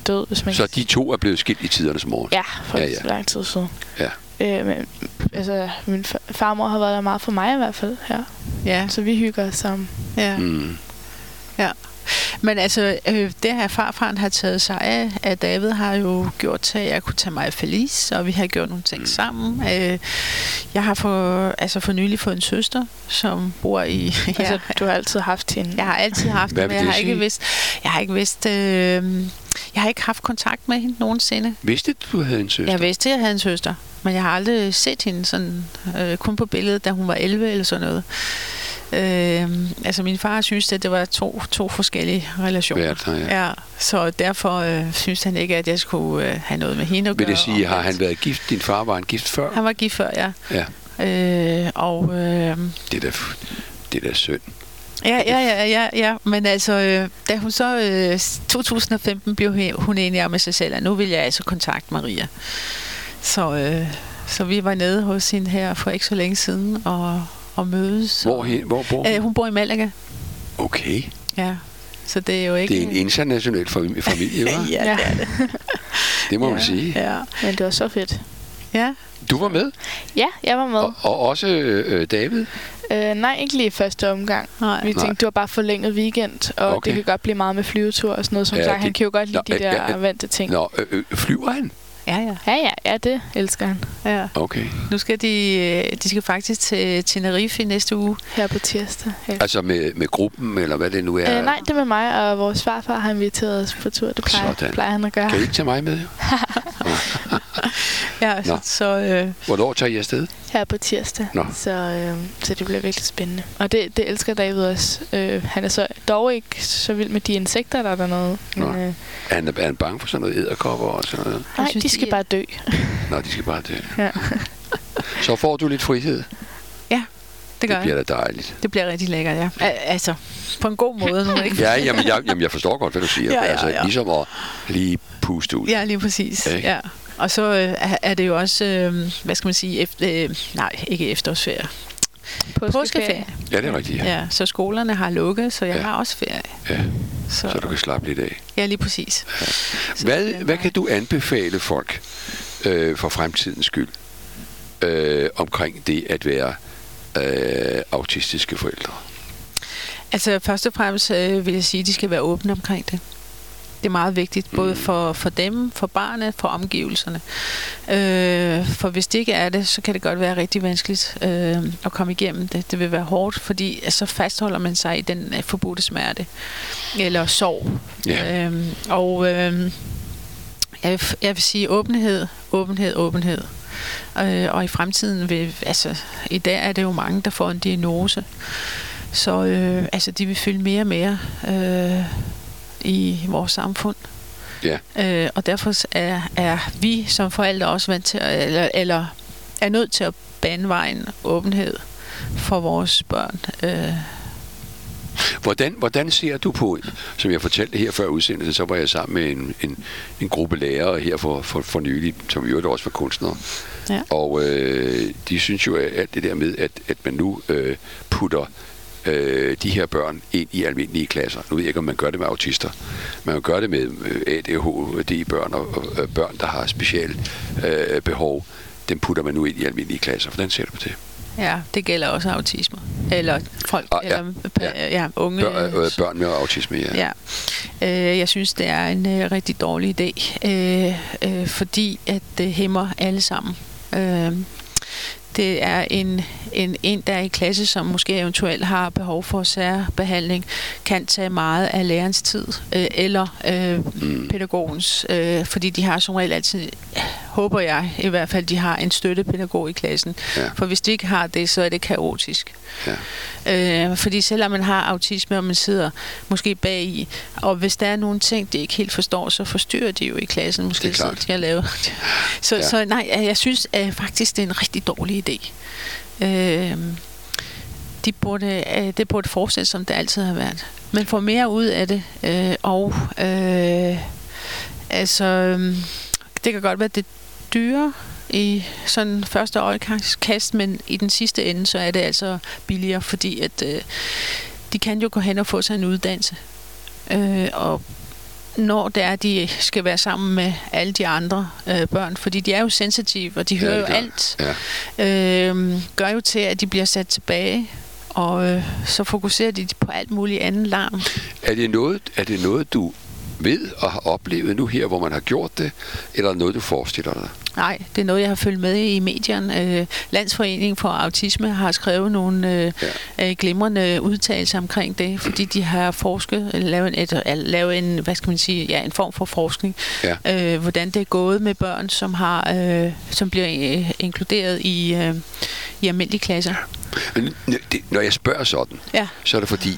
død, hvis man Så de to er blevet skilt i tidernes morgen? Ja, for ja, ja, ja. lang tid siden. Ja. Øh, men, altså, min farmor har været der meget for mig i hvert fald, ja. Ja. Så vi hygger os sammen. Ja. Mm. Ja. Men altså, øh, det her farfaren har taget sig af, at David har jo gjort til, at jeg kunne tage mig af Felice, og vi har gjort nogle ting sammen. Øh, jeg har for, altså for nylig fået en søster, som bor i... Ja, altså, du har altid haft hende? Jeg har altid haft hende, men jeg har ikke vidst... Jeg har ikke vidst... Øh, jeg har ikke haft kontakt med hende nogensinde. Vidste du, du havde en søster? Jeg vidste, at jeg havde en søster, men jeg har aldrig set hende sådan, øh, kun på billedet, da hun var elleve eller sådan noget. Øh, altså min far synes, at det var to, to forskellige relationer. Værter, ja. Ja, så derfor øh, synes han ikke, at jeg skulle øh, have noget med hende at gøre. Vil det sige, har han været gift? Din far var en gift før? Han var gift før, ja. Ja. Øh, og... Øh, det er da, det er da synd. Ja, ja, ja, ja, ja. Men altså, øh, da hun så øh, to tusind og femten blev hun enig med sig selv, at nu vil jeg altså kontakte Maria. Så, øh, så vi var nede hos hende her for ikke så længe siden og, og mødes. Hvor, hen, hvor bor hun? Øh, hun bor i Malaga. Okay. Ja, så det er jo ikke... Det er en international familie, hva'? Ja, det er det. Det må ja, man sige. Ja. Men det var så fedt. Ja. Du var med? Ja, jeg var med. Og, og også øh, David? Øh, nej, ikke lige i første omgang. Nej. Vi tænkte, Nej. det var bare forlænget weekend, og Okay. det kan godt blive meget med flyvetur og sådan noget. Som Ja, sagt, det- han kan jo godt lide Nå, de ja, der ja. vante ting. Nå, øh, øh, flyver han? Ja, ja. Ja, ja, ja, det elsker han. ja. Okay. Nu skal de... øh, De skal faktisk til Tenerife i næste uge. Her på tirsdag. Ja. Altså med, med gruppen, eller hvad det nu er? Øh, nej, det er med mig, og vores farfar har inviteret os på tur. Det plejer, Sådan. plejer han at gøre. Kan I ikke tage mig med? Ja, så... Nå. så øh, Hvornår tager I afsted? Her på tirsdag. Nå. Så, øh, så det bliver virkelig spændende. Og det, det elsker David også. Øh, han er så dog ikke så vild med de insekter, der er dernede. Men, Nå. øh, Er han, er han bange for sådan noget edderkopper og sådan noget? nej, synes, de skal de- bare dø. Nå, de skal bare dø. Ja. Så får du lidt frihed. det gør Det det bliver da dejligt. Det bliver rigtig lækkert, ja. Al- altså, på en god måde. Nu, ikke? Ja, jamen jeg, jamen, jeg forstår godt, hvad du siger. Ja, ja, Altså, ja. ligesom at lige puste ud. Ja, lige præcis. Ikke? Ja. Og så øh, er- er det jo også, øh, hvad skal man sige, efter, øh, nej, ikke efterårsferie. Påskeferie. Ja, det er rigtigt, ja. Ja, så skolerne har lukket, så jeg Ja. har også ferie. ja. Så, Så du kan slappe lidt af. ja, lige præcis. Så Hvad, det er hvad meget- kan du anbefale folk øh, for fremtidens skyld øh, omkring det at være øh, autistiske forældre? Altså, først og fremmest øh, vil jeg sige, at de skal være åbne omkring det. Det er meget vigtigt, både for, for dem, for barnet, for omgivelserne. Øh, for hvis det ikke er det, så kan det godt være rigtig vanskeligt øh, at komme igennem det. Det vil være hårdt, fordi så fastholder man sig i den øh, forbudte smerte. Eller sorg. Ja. Øh, og øh, jeg, vil- jeg vil sige åbenhed, åbenhed, åbenhed. Øh, og i fremtiden vil, altså i dag er det jo mange, der får en diagnose. Så øh, altså, de vil fylde mere og mere øh, i vores samfund. Ja. Øh, og derfor er, er vi som forældre også vant til, at, eller, eller er nødt til at bane vejen åbenhed for vores børn. Øh, Hvordan, hvordan ser du på, som jeg fortalte her før udsendelsen, så var jeg sammen med en, en, en gruppe lærere her for, for, for nylig, som i øvrigt også var kunstnere. Ja. Og øh, de synes jo, at alt det der med, at, at man nu øh, putter øh, de her børn ind i almindelige klasser. Nu ved jeg ikke, om man gør det med autister. Man kan gøre det med øh, A D H D-børn og, og øh, børn, der har specielle øh, behov. Dem putter man nu ind i almindelige klasser. Hvordan ser du på det? ja, det gælder også autisme. Eller folk, Ah, ja. eller Ja. ja. Ja, unge. Bør, øh, børn med autisme, ja. Ja, øh, jeg synes, det er en øh, rigtig dårlig idé, øh, øh, fordi at det hæmmer alle sammen. Øh, det er en, en, en, der er i klasse, som måske eventuelt har behov for særbehandling, kan tage meget af lærerens tid, øh, eller øh, Mm. pædagogens, øh, fordi de har som regel altid, håber jeg i hvert fald, de har en støttepædagog i klassen. Ja. For hvis de ikke har det, så er det kaotisk. Ja. Øh, fordi selvom man har autisme, og man sidder måske bag i, og hvis der er nogle ting, de ikke helt forstår, så forstyrrer de jo i klassen. Måske Det er klart. så skal jeg lave. så, Ja. ja. så nej, jeg synes at faktisk, det er en rigtig dårlig idé. Øh, de burde, øh, det burde fortsætte, som det altid har været. Man får mere ud af det, øh, og øh, altså, øh, det kan godt være, det er dyre i sådan første øjekast, men i den sidste ende, så er det altså billigere, fordi at øh, de kan jo gå hen og få sig en uddannelse. Øh, og når det er, de skal være sammen med alle de andre øh, børn, fordi de er jo sensitive, og de hører ja, jo alt, ja. øh, gør jo til, at de bliver sat tilbage, og øh, så fokuserer de på alt muligt andet larm. Er det noget, er det noget du ved og har oplevet nu her, hvor man har gjort det, eller noget, du forestiller dig? Nej, det er noget, jeg har følt med i medierne. Øh, Landsforeningen for Autisme har skrevet nogle øh, ja. glimrende udtalelser omkring det, fordi de har forsket, lavet en, et, lavet en, hvad skal man sige, ja, en form for forskning, ja. øh, hvordan det er gået med børn, som har, øh, som bliver øh, inkluderet i, øh, i almindelige klasser. Men når jeg spørger sådan, ja. så er det fordi,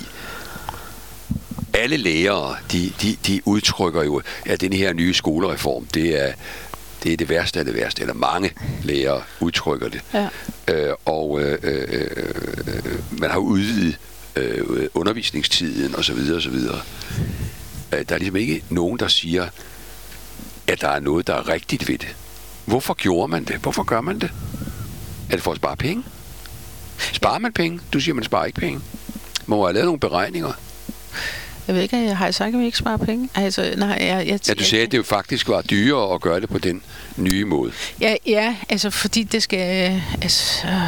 alle lærere, de, de, de udtrykker jo, at den her nye skolereform, det er det, er det værste af det værste, eller mange lærere udtrykker det. Ja. Øh, og øh, øh, øh, man har udvidet øh, undervisningstiden osv. osv. Øh, der er ligesom ikke nogen, der siger, at der er noget, der er rigtigt ved det. Hvorfor gjorde man det? Hvorfor gør man det? Er det for at spare penge? Sparer man penge? Du siger, man sparer ikke penge. Man må have lavet nogle beregninger. Jeg ved ikke, jeg har sagt, at vi ikke sparer penge. Altså, nej, jeg, jeg, ja, du sagde, at det jo faktisk var dyrere at gøre det på den nye måde. Ja, ja altså fordi det skal... Altså, øh,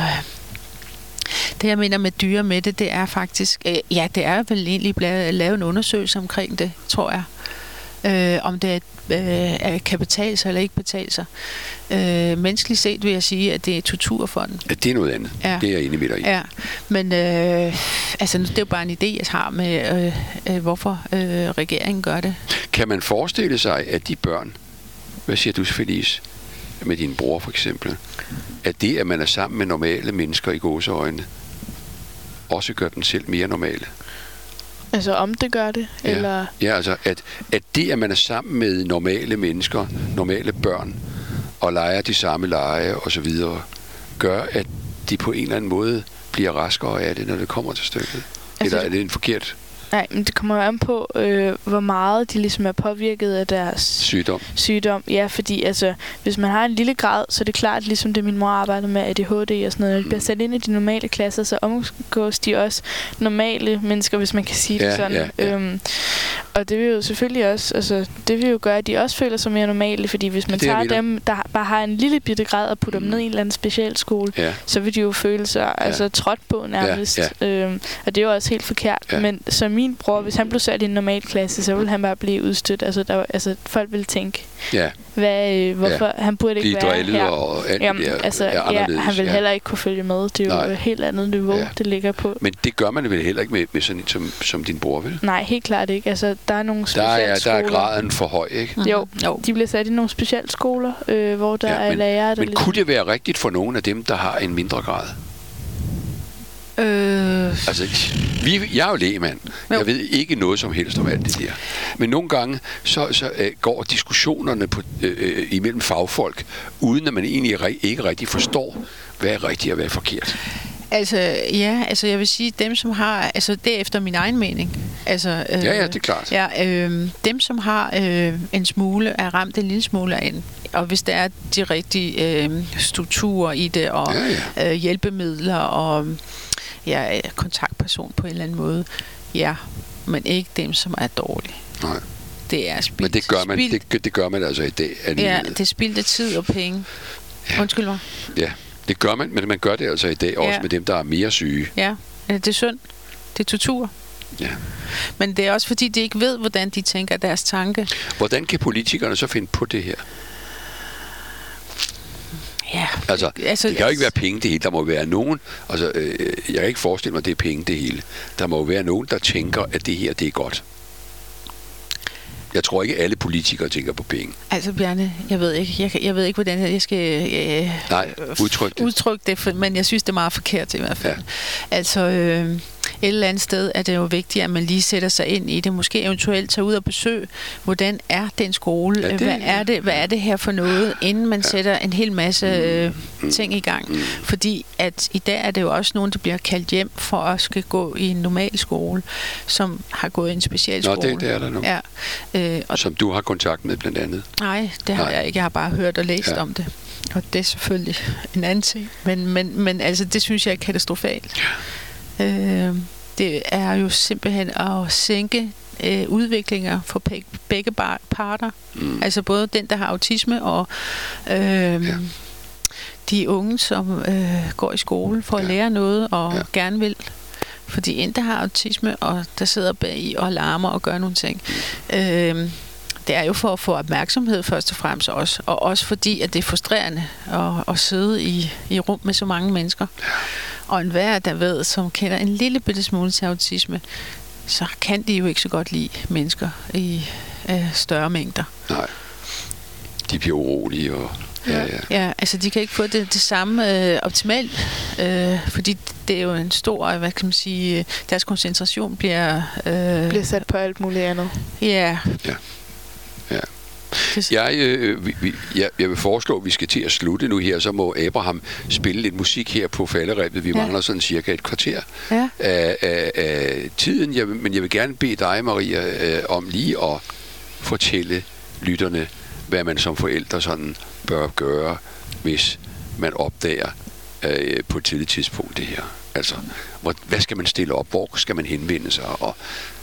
det jeg mener med dyre med det, det er faktisk... Øh, ja, det er vel egentlig blevet lavet en undersøgelse omkring det, tror jeg. Øh, om det øh, kan betale sig eller ikke betale sig. Øh, menneskeligt set vil jeg sige, at det er torturfonden. Ja, det er noget andet. Ja. Det er jeg enig med dig i. Ja, men øh, altså, det er jo bare en idé, jeg har med, øh, øh, hvorfor øh, regeringen gør det. Kan man forestille sig, at de børn, hvad siger du, Felice, med din bror for eksempel, at det, at man er sammen med normale mennesker i gåseøjne, også gør den selv mere normale? Altså om det gør det? Ja, eller? ja altså at, at det, at man er sammen med normale mennesker, normale børn, og leger de samme lege og så videre, gør, at de på en eller anden måde bliver raskere af det, når det kommer til stykket? Altså, eller er det en forkert? Nej, men det kommer jo an på, øh, hvor meget de ligesom er påvirket af deres sygdom. sygdom. Ja, fordi altså, hvis man har en lille grad, så er det klart, ligesom det min mor arbejder med A D H D og sådan noget. Når de bliver sat ind i de normale klasser, så omgås de også normale mennesker, hvis man kan sige det ja, sådan. Ja, ja. Øhm, og det vil jo selvfølgelig også, altså, det vil jo gøre, at de også føler sig mere normale, fordi hvis man det tager dem, der bare har en lille bitte grad og putter mm. dem ned i en eller anden speciel skole, ja. så vil de jo føle sig ja. altså, trådt på nærmest. Ja, ja. Øhm, og det er jo også helt forkert. Ja. Men så min bror, hvis han blev sat i en normal klasse, så ville han bare blive udstødt. Altså, der, altså folk ville tænke, ja. hvad, øh, hvorfor ja. han burde ikke være her. Og Jamen, er, altså, er ja, han vil ja. heller ikke kunne følge med. Det er jo Nej. et helt andet niveau, ja. det ligger på. Men det gør man vel heller ikke med, med sådan en som, som din bror, vel? Nej, helt klart ikke. Altså, der er nogle specielle der er, skoler. Der er graden for høj, ikke? Mm. Jo, jo, de bliver sat i nogle specielle skoler, øh, hvor der ja, er men, lærere. Der men ligesom kunne det være rigtigt for nogle af dem, der har en mindre grad? Øh... Altså, vi, jeg er jo lægemand. Jo. Jeg ved ikke noget som helst om alt det der. Men nogle gange, så, så øh, går diskussionerne på, øh, imellem fagfolk, uden at man egentlig re- ikke rigtig forstår, hvad er rigtigt og hvad er forkert. Altså, ja, altså jeg vil sige, dem som har, altså det er efter min egen mening. Altså, øh, ja, ja, det er klart. Ja, øh, dem som har øh, en smule, er ramt en lille smule af en, og hvis der er de rigtige øh, strukturer i det, og ja, ja. Øh, hjælpemidler, og ja, kontaktperson på en eller anden måde, ja, men ikke dem, som er dårlige. Nej. Det er spildt. Men det gør man, det, det gør man altså i dag. Ja, det er spildte tid og penge. Ja. Undskyld mig. Ja. Det gør man, men man gør det altså i dag også ja. med dem, der er mere syge. Ja, det er synd. Det er tortur. Ja. Men det er også fordi, de ikke ved, hvordan de tænker deres tanke. Hvordan kan politikerne så finde på det her? Ja. Altså, altså det kan jo ikke være penge det hele. Der må være nogen, altså, øh, jeg kan ikke forestille mig, at det er penge det hele. Der må være nogen, der tænker, at det her, det er godt. Jeg tror ikke, alle politikere tænker på penge. Altså, Bjarne, jeg ved ikke, jeg, jeg ved ikke, hvordan jeg skal øh, Nej, udtrykke det. Udtryk det for, men jeg synes, det er meget forkert i hvert fald. Ja. Altså, øh, et eller andet sted er det jo vigtigt, at man lige sætter sig ind i det. Måske eventuelt tage ud og besøge, hvordan er den skole? Ja, det, hvad, er det, hvad er det her for noget? Inden man ja. sætter en hel masse øh, mm. ting i gang. Mm. Fordi at i dag er det jo også nogen, der bliver kaldt hjem for at skal gå i en normal skole, som har gået i en specialskole. Nå, det, det er der nu. Ja. Øh, og som du har kontakt med blandt andet? Nej, det har nej. jeg ikke. Jeg har bare hørt og læst ja. om det. Og det er selvfølgelig en anden ting. Men, men, men altså, det synes jeg er katastrofalt. Ja. Øh, det er jo simpelthen at sænke øh, udviklinger for begge, begge bar, parter. Mm. Altså både den, der har autisme, og øh, ja. de unge, som øh, går i skole for ja. at lære noget og ja. gerne vil. Fordi en, der har autisme, og der sidder bag i og larmer og gør nogle ting. Mm. Øh, det er jo for at få opmærksomhed først og fremmest også. Og også fordi, at det er frustrerende at, at sidde i, i rum med så mange mennesker. Ja. Og enhver, der ved, som kender en lille bitte smule til autisme, så kan de jo ikke så godt lide mennesker i øh, større mængder. Nej. De bliver urolige og... Ja, ja. ja, altså de kan ikke få det, det samme øh, optimalt, øh, fordi det er jo en stor, hvad kan man sige, deres koncentration bliver... Øh, bliver sat på alt muligt andet. Ja. Ja. Ja. Jeg, øh, vi, jeg, jeg vil foreslå, at vi skal til at slutte nu her, så må Abraham spille lidt musik her på falderebet. Vi ja. mangler sådan cirka et kvarter ja. af, af, af tiden, jeg, men jeg vil gerne bede dig, Maria, øh, om lige at fortælle lytterne, hvad man som forældre sådan bør gøre, hvis man opdager øh, på et tidligt tidspunkt det her. Altså, hvor, hvad skal man stille op? Hvor skal man henvende sig? Og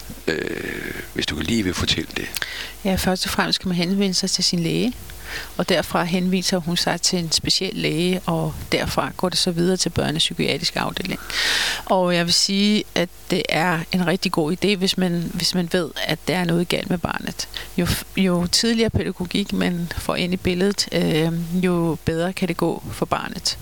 øh, hvis du kan lige vil fortælle det. Ja, først og fremmest skal man henvende sig til sin læge, og derfra henviser hun sig til en speciel læge, og derfra går det så videre til børnepsykiatrisk afdeling. Og jeg vil sige, at det er en rigtig god idé, hvis man, hvis man ved, at der er noget galt med barnet. Jo, jo tidligere pædagogik man får ind i billedet, øh, jo bedre kan det gå for barnet.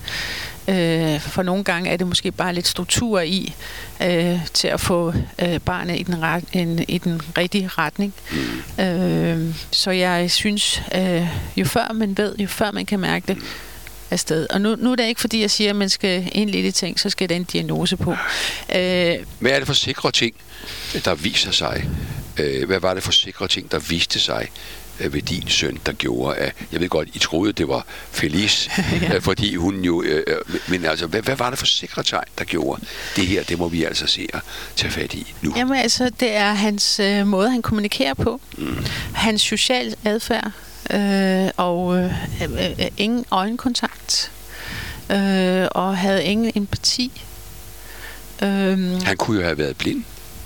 Øh, for nogle gange er det måske bare lidt struktur i øh, til at få øh, barnet i den, ret, en, i den rigtige retning. Mm. Øh, så jeg synes, øh, jo før man ved, jo før man kan mærke det afsted. Og nu, nu er det ikke fordi, jeg siger, at man skal en lille ting, så skal der en diagnose på. Øh, Hvad er det for sikre ting, der viser sig? Øh, hvad var det for sikre ting, der viste sig ved din søn, der gjorde, at jeg ved godt, I troede, det var Felice, ja. fordi hun jo, øh, men altså, hvad, hvad var det for sikre tegn, der gjorde det her? Det må vi altså se at tage fat i nu. Jamen altså, det er hans øh, måde, han kommunikerer på, mm. hans social adfærd, øh, og øh, øh, ingen øjenkontakt, øh, og havde ingen empati. Øh, han kunne jo have været blind.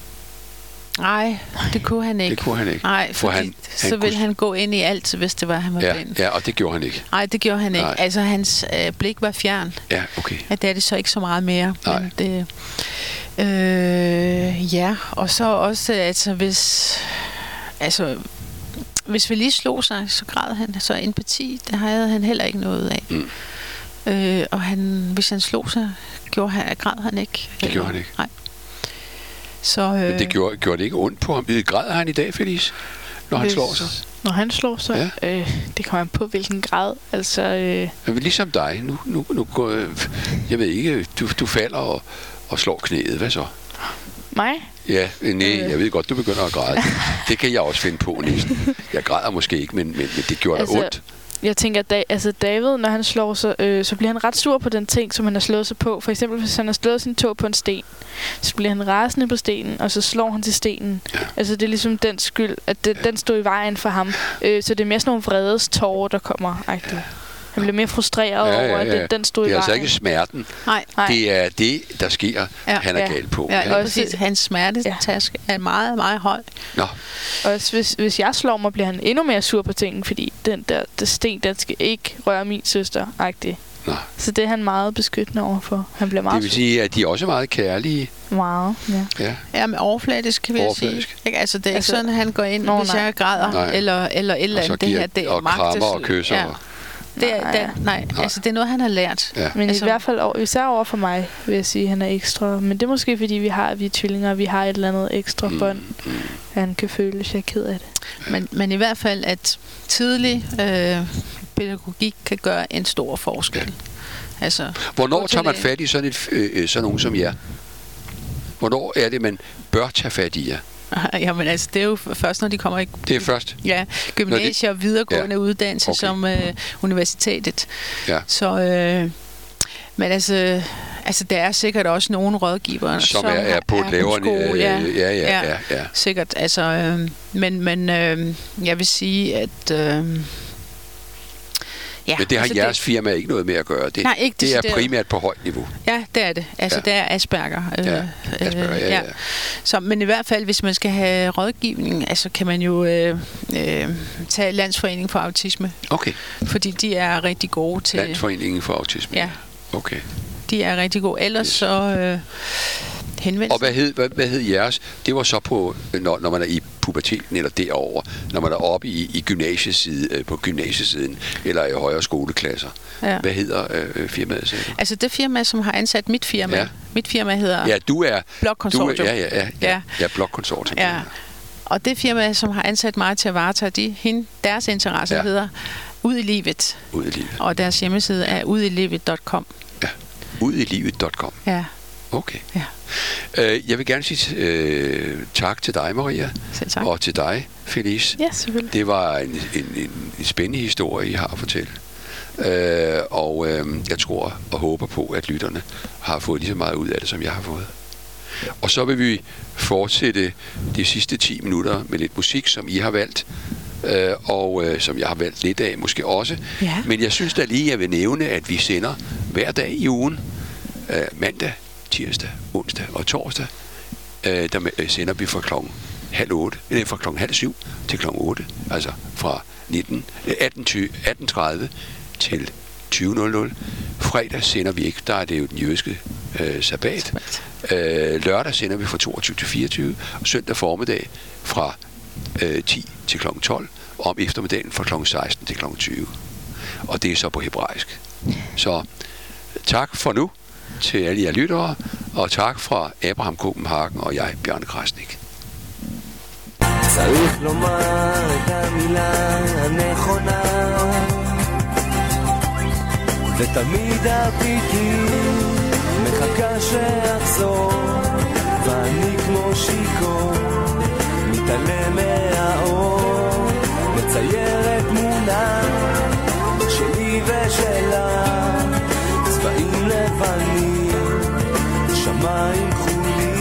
Nej, det kunne han ikke. Det kunne han ikke. Nej, for han, så han ville kunne... han gå ind i alt, hvis det var, han var ja, blind. Ja, og det gjorde han ikke. Nej, det gjorde han ikke. Nej. Altså, hans øh, blik var fjern. Ja, okay. Ja, det er det så ikke så meget mere. Nej. Men det, øh, ja, og så også, altså, hvis... Altså, hvis vi lige slog sig, så græd han. Så empati, det havde han heller ikke noget af. Mm. Øh, og han, hvis han slog sig, gjorde han, græd han ikke. Det gjorde han ikke. Nej. Så, øh, Men det gjorde, gjorde det ikke ondt på ham? Græder han i dag, Felice, når han slår sig? Når han slår sig? Ja. Øh, det kommer an på, hvilken grad. Altså, øh... Men ligesom dig. Nu, nu, nu går, øh, jeg ved ikke, du, du falder og, og slår knæet. Hvad så? Mig? Ja, nej, jeg ved godt, du begynder at græde. Det kan jeg også finde på næsten. Jeg græder måske ikke, men, men, men det gjorde altså, da ondt. Jeg tænker, at da, altså David, når han slår sig, øh, så bliver han ret sur på den ting, som han har slået sig på. For eksempel, hvis han har slået sin tå på en sten, så bliver han rasende på stenen, og så slår han til stenen. Ja. Altså, det er ligesom den skyld, at det, ja. den står i vejen for ham. Øh, så det er mere sådan nogle vredes tårer, der kommer. Ja. Han bliver mere frustreret ja, ja, ja. over, at den, den stod i vejen. Det er altså ikke smerten. Nej. Det er det, der sker, ja. han er ja. galt på. Ja, ja. Og præcis. Hans smertetask ja. er meget, meget høj. Nå. Og hvis, hvis jeg slår mig, bliver han endnu mere sur på tingene, fordi den der, der sten, den skal ikke røre min søster-agtig. Nå. Så det er han meget beskyttende overfor. Han bliver meget det vil sige, at de er også meget kærlige. Meget, ja. Ja, ja men overfladisk, kan vi overfladisk. sige. Ikke? Altså, det er altså, ikke sådan, at han går ind, nå, hvis jeg græder, eller, eller et eller andet. Det her, det er og krammer og kysser. Ja. Det er, det, nej, nej, altså det er noget, han har lært. Ja. Men altså, i hvert fald, over, især over for mig, vil jeg sige, at han er ekstra. Men det er måske, fordi vi har vi er tvillinger, og vi har et eller andet ekstra mm, bånd, mm. han kan føle, hvis jeg er ked af det. Ja. Men, men i hvert fald, at tidlig øh, pædagogik kan gøre en stor forskel. Ja. Altså, hvornår tager man fat i sådan, et, øh, sådan nogen som jer? Hvornår er det, man bør tage fat i jer? Jamen altså, det er jo først, når de kommer i... Det er først? Ja, gymnasier og videregående ja. uddannelse okay. som øh, universitetet. Ja. Så, øh, men altså, altså, der er sikkert også nogle rådgivere, som, som er, er på et lavere niveau. Ja, ja, ja, ja, ja, ja. Sikkert, altså, øh, men, men øh, jeg vil sige, at... Øh, Ja, Men det har altså jeres det, firma ikke noget med at gøre. Det, nej, ikke det er decideret. primært på højt niveau. Ja, det er det. Altså, ja. det er Asperger. Øh, ja, Asperger, ja, ja. ja. Så, men i hvert fald, hvis man skal have rådgivning, altså kan man jo øh, øh, tage Landsforeningen for Autisme. Okay. Fordi de er rigtig gode til... Landsforeningen for Autisme? Ja. Okay. De er rigtig gode. Ellers yes. så... Øh, Og hvad hed, hvad, hvad hed jeres? Det var så på, når, når man er i puberteten eller derover, når man er oppe i, i gymnasieside, på gymnasiesiden eller i højere skoleklasser. Ja. Hvad hedder øh, firmaet? Så? Altså det firma, som har ansat mit firma. Ja. Mit firma hedder ja, du er, Blok Consortium. Ja, ja, ja. ja, ja Blok Consortium. Ja. Og det firma, som har ansat mig til at varetage de, hende, deres interesser, ja. hedder Ud i Livet. Ud i Livet. Og deres hjemmeside er udilivet punktum com. Ja, udilivet punktum com. Ja. Okay. Ja. Øh, jeg vil gerne sige øh, tak til dig, Maria. Selv tak. Og til dig, Felice. Ja, selvfølgelig. Det var en, en, en, en spændende historie, I har at fortælle. Øh, og øh, jeg tror og håber på, at lytterne har fået lige så meget ud af det, som jeg har fået. Og så vil vi fortsætte de sidste ti minutter med lidt musik, som I har valgt. Øh, og øh, som jeg har valgt lidt af måske også. Ja. Men jeg synes da lige, jeg vil nævne, at vi sender hver dag i ugen. Øh, mandag, tirsdag, onsdag og torsdag. Øh, der øh, sender vi fra klokken halv otte, eller fra klokken halv syv til klokken otte. Altså fra nitten, atten tredive til tyve nul nul. Fredag sender vi ikke, der er det jo den jødiske øh, sabbat. Øh, lørdag sender vi fra toogtyve til fireogtyve. Og søndag formiddag fra øh, ti til klokken tolv. Og om eftermiddagen fra klokken seksten til klokken tyve. Og det er så på hebraisk. Så tak for nu til alle jer lyttere, og tak fra Abraham Copenhagen og jeg, Bjarne Krasnik. צריך לומר את המילה הנכונה ותמיד הפיתי מחכה שאחזור ואני כמו שיקור מתעלם מהאור מציירת תמונה שלי ושלה צבעים לבנים שמיים כחולים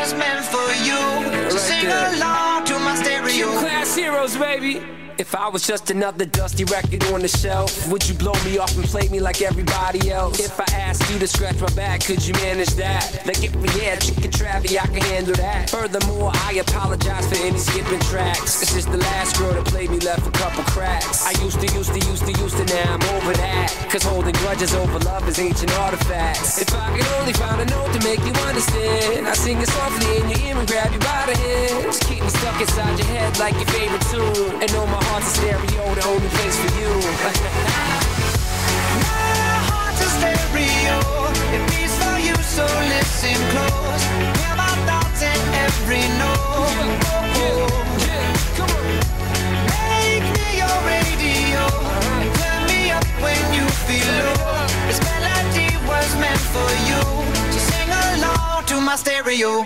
was meant for you. So sing along to my stereo. Class heroes, baby. If I was just another dusty record on the shelf, would you blow me off and play me like everybody else? If I asked you to scratch my back, could you manage that? Like if we had chicken travy, I can handle that. Furthermore, I apologize for any skipping tracks. It's just the last girl that played me left a couple cracks. I used to, used to, used to, used to, now I'm over that. Cause holding grudges over love is ancient artifacts. If I could only find a note to make you understand, I sing it softly in your ear and grab you by the head. Just keep me stuck inside your head like your favorite tune. And know my heart's a stereo, the only place for you. My heart's a stereo, it beats for you, so listen close. Hear my thoughts in every note. Yeah, yeah, yeah, come on. Make me your radio, and turn me up when you feel low. This melody was meant for you, so sing along to my stereo.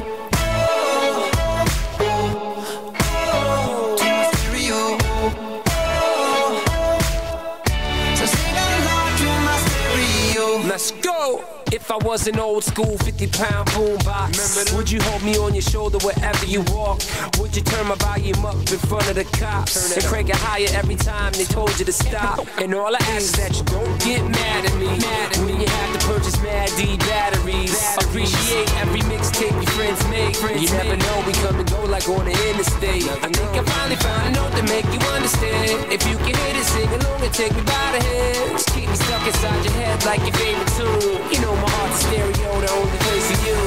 Let's go! If I was an old school fifty pound boombox, would you hold me on your shoulder wherever you walk? Would you turn my volume up in front of the cops and crank it higher every time they told you to stop? And all I ask is that you don't get mad at me when you have to purchase Mad D batteries. Appreciate every mixtape your friends make. You never know, we come and go like on the interstate. I think I finally found a note to make you understand. If you can hit it, sing along and take me by the hand. Just keep me stuck inside your head like your favorite tune. You know my heart's a stereo, the only place for you.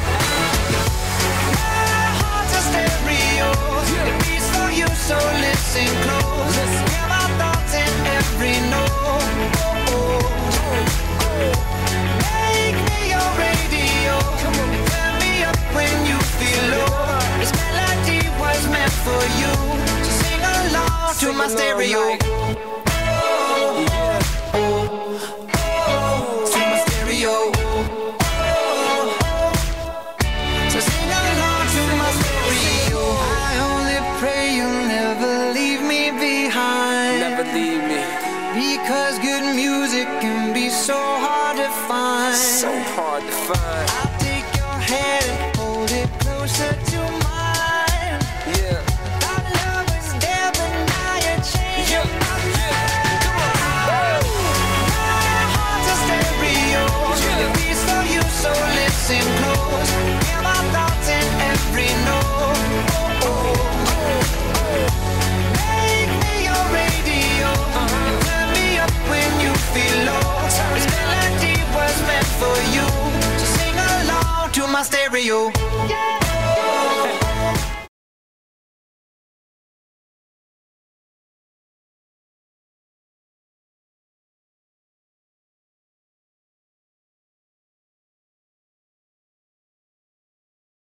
My heart's a stereo, it beats for you, so listen close. Hear my thoughts in every note. Oh, oh. Make me your radio, and turn me up when you feel low. This melody was meant for you, so sing along to my stereo. Because good music can be so hard to find. So hard to find. I'll take your hand and hold it closer to mine. Yeah. Our love was there, but now you're changing Yeah. my mind. Yeah. Come on. My heart's a stereo. Yeah. It beats for you, so listen close. Hear my thoughts in every note. Oh, oh, oh. Make me your radio. Uh-huh. When you feel lost, this melody was meant for you. So sing along to my stereo. Yeah.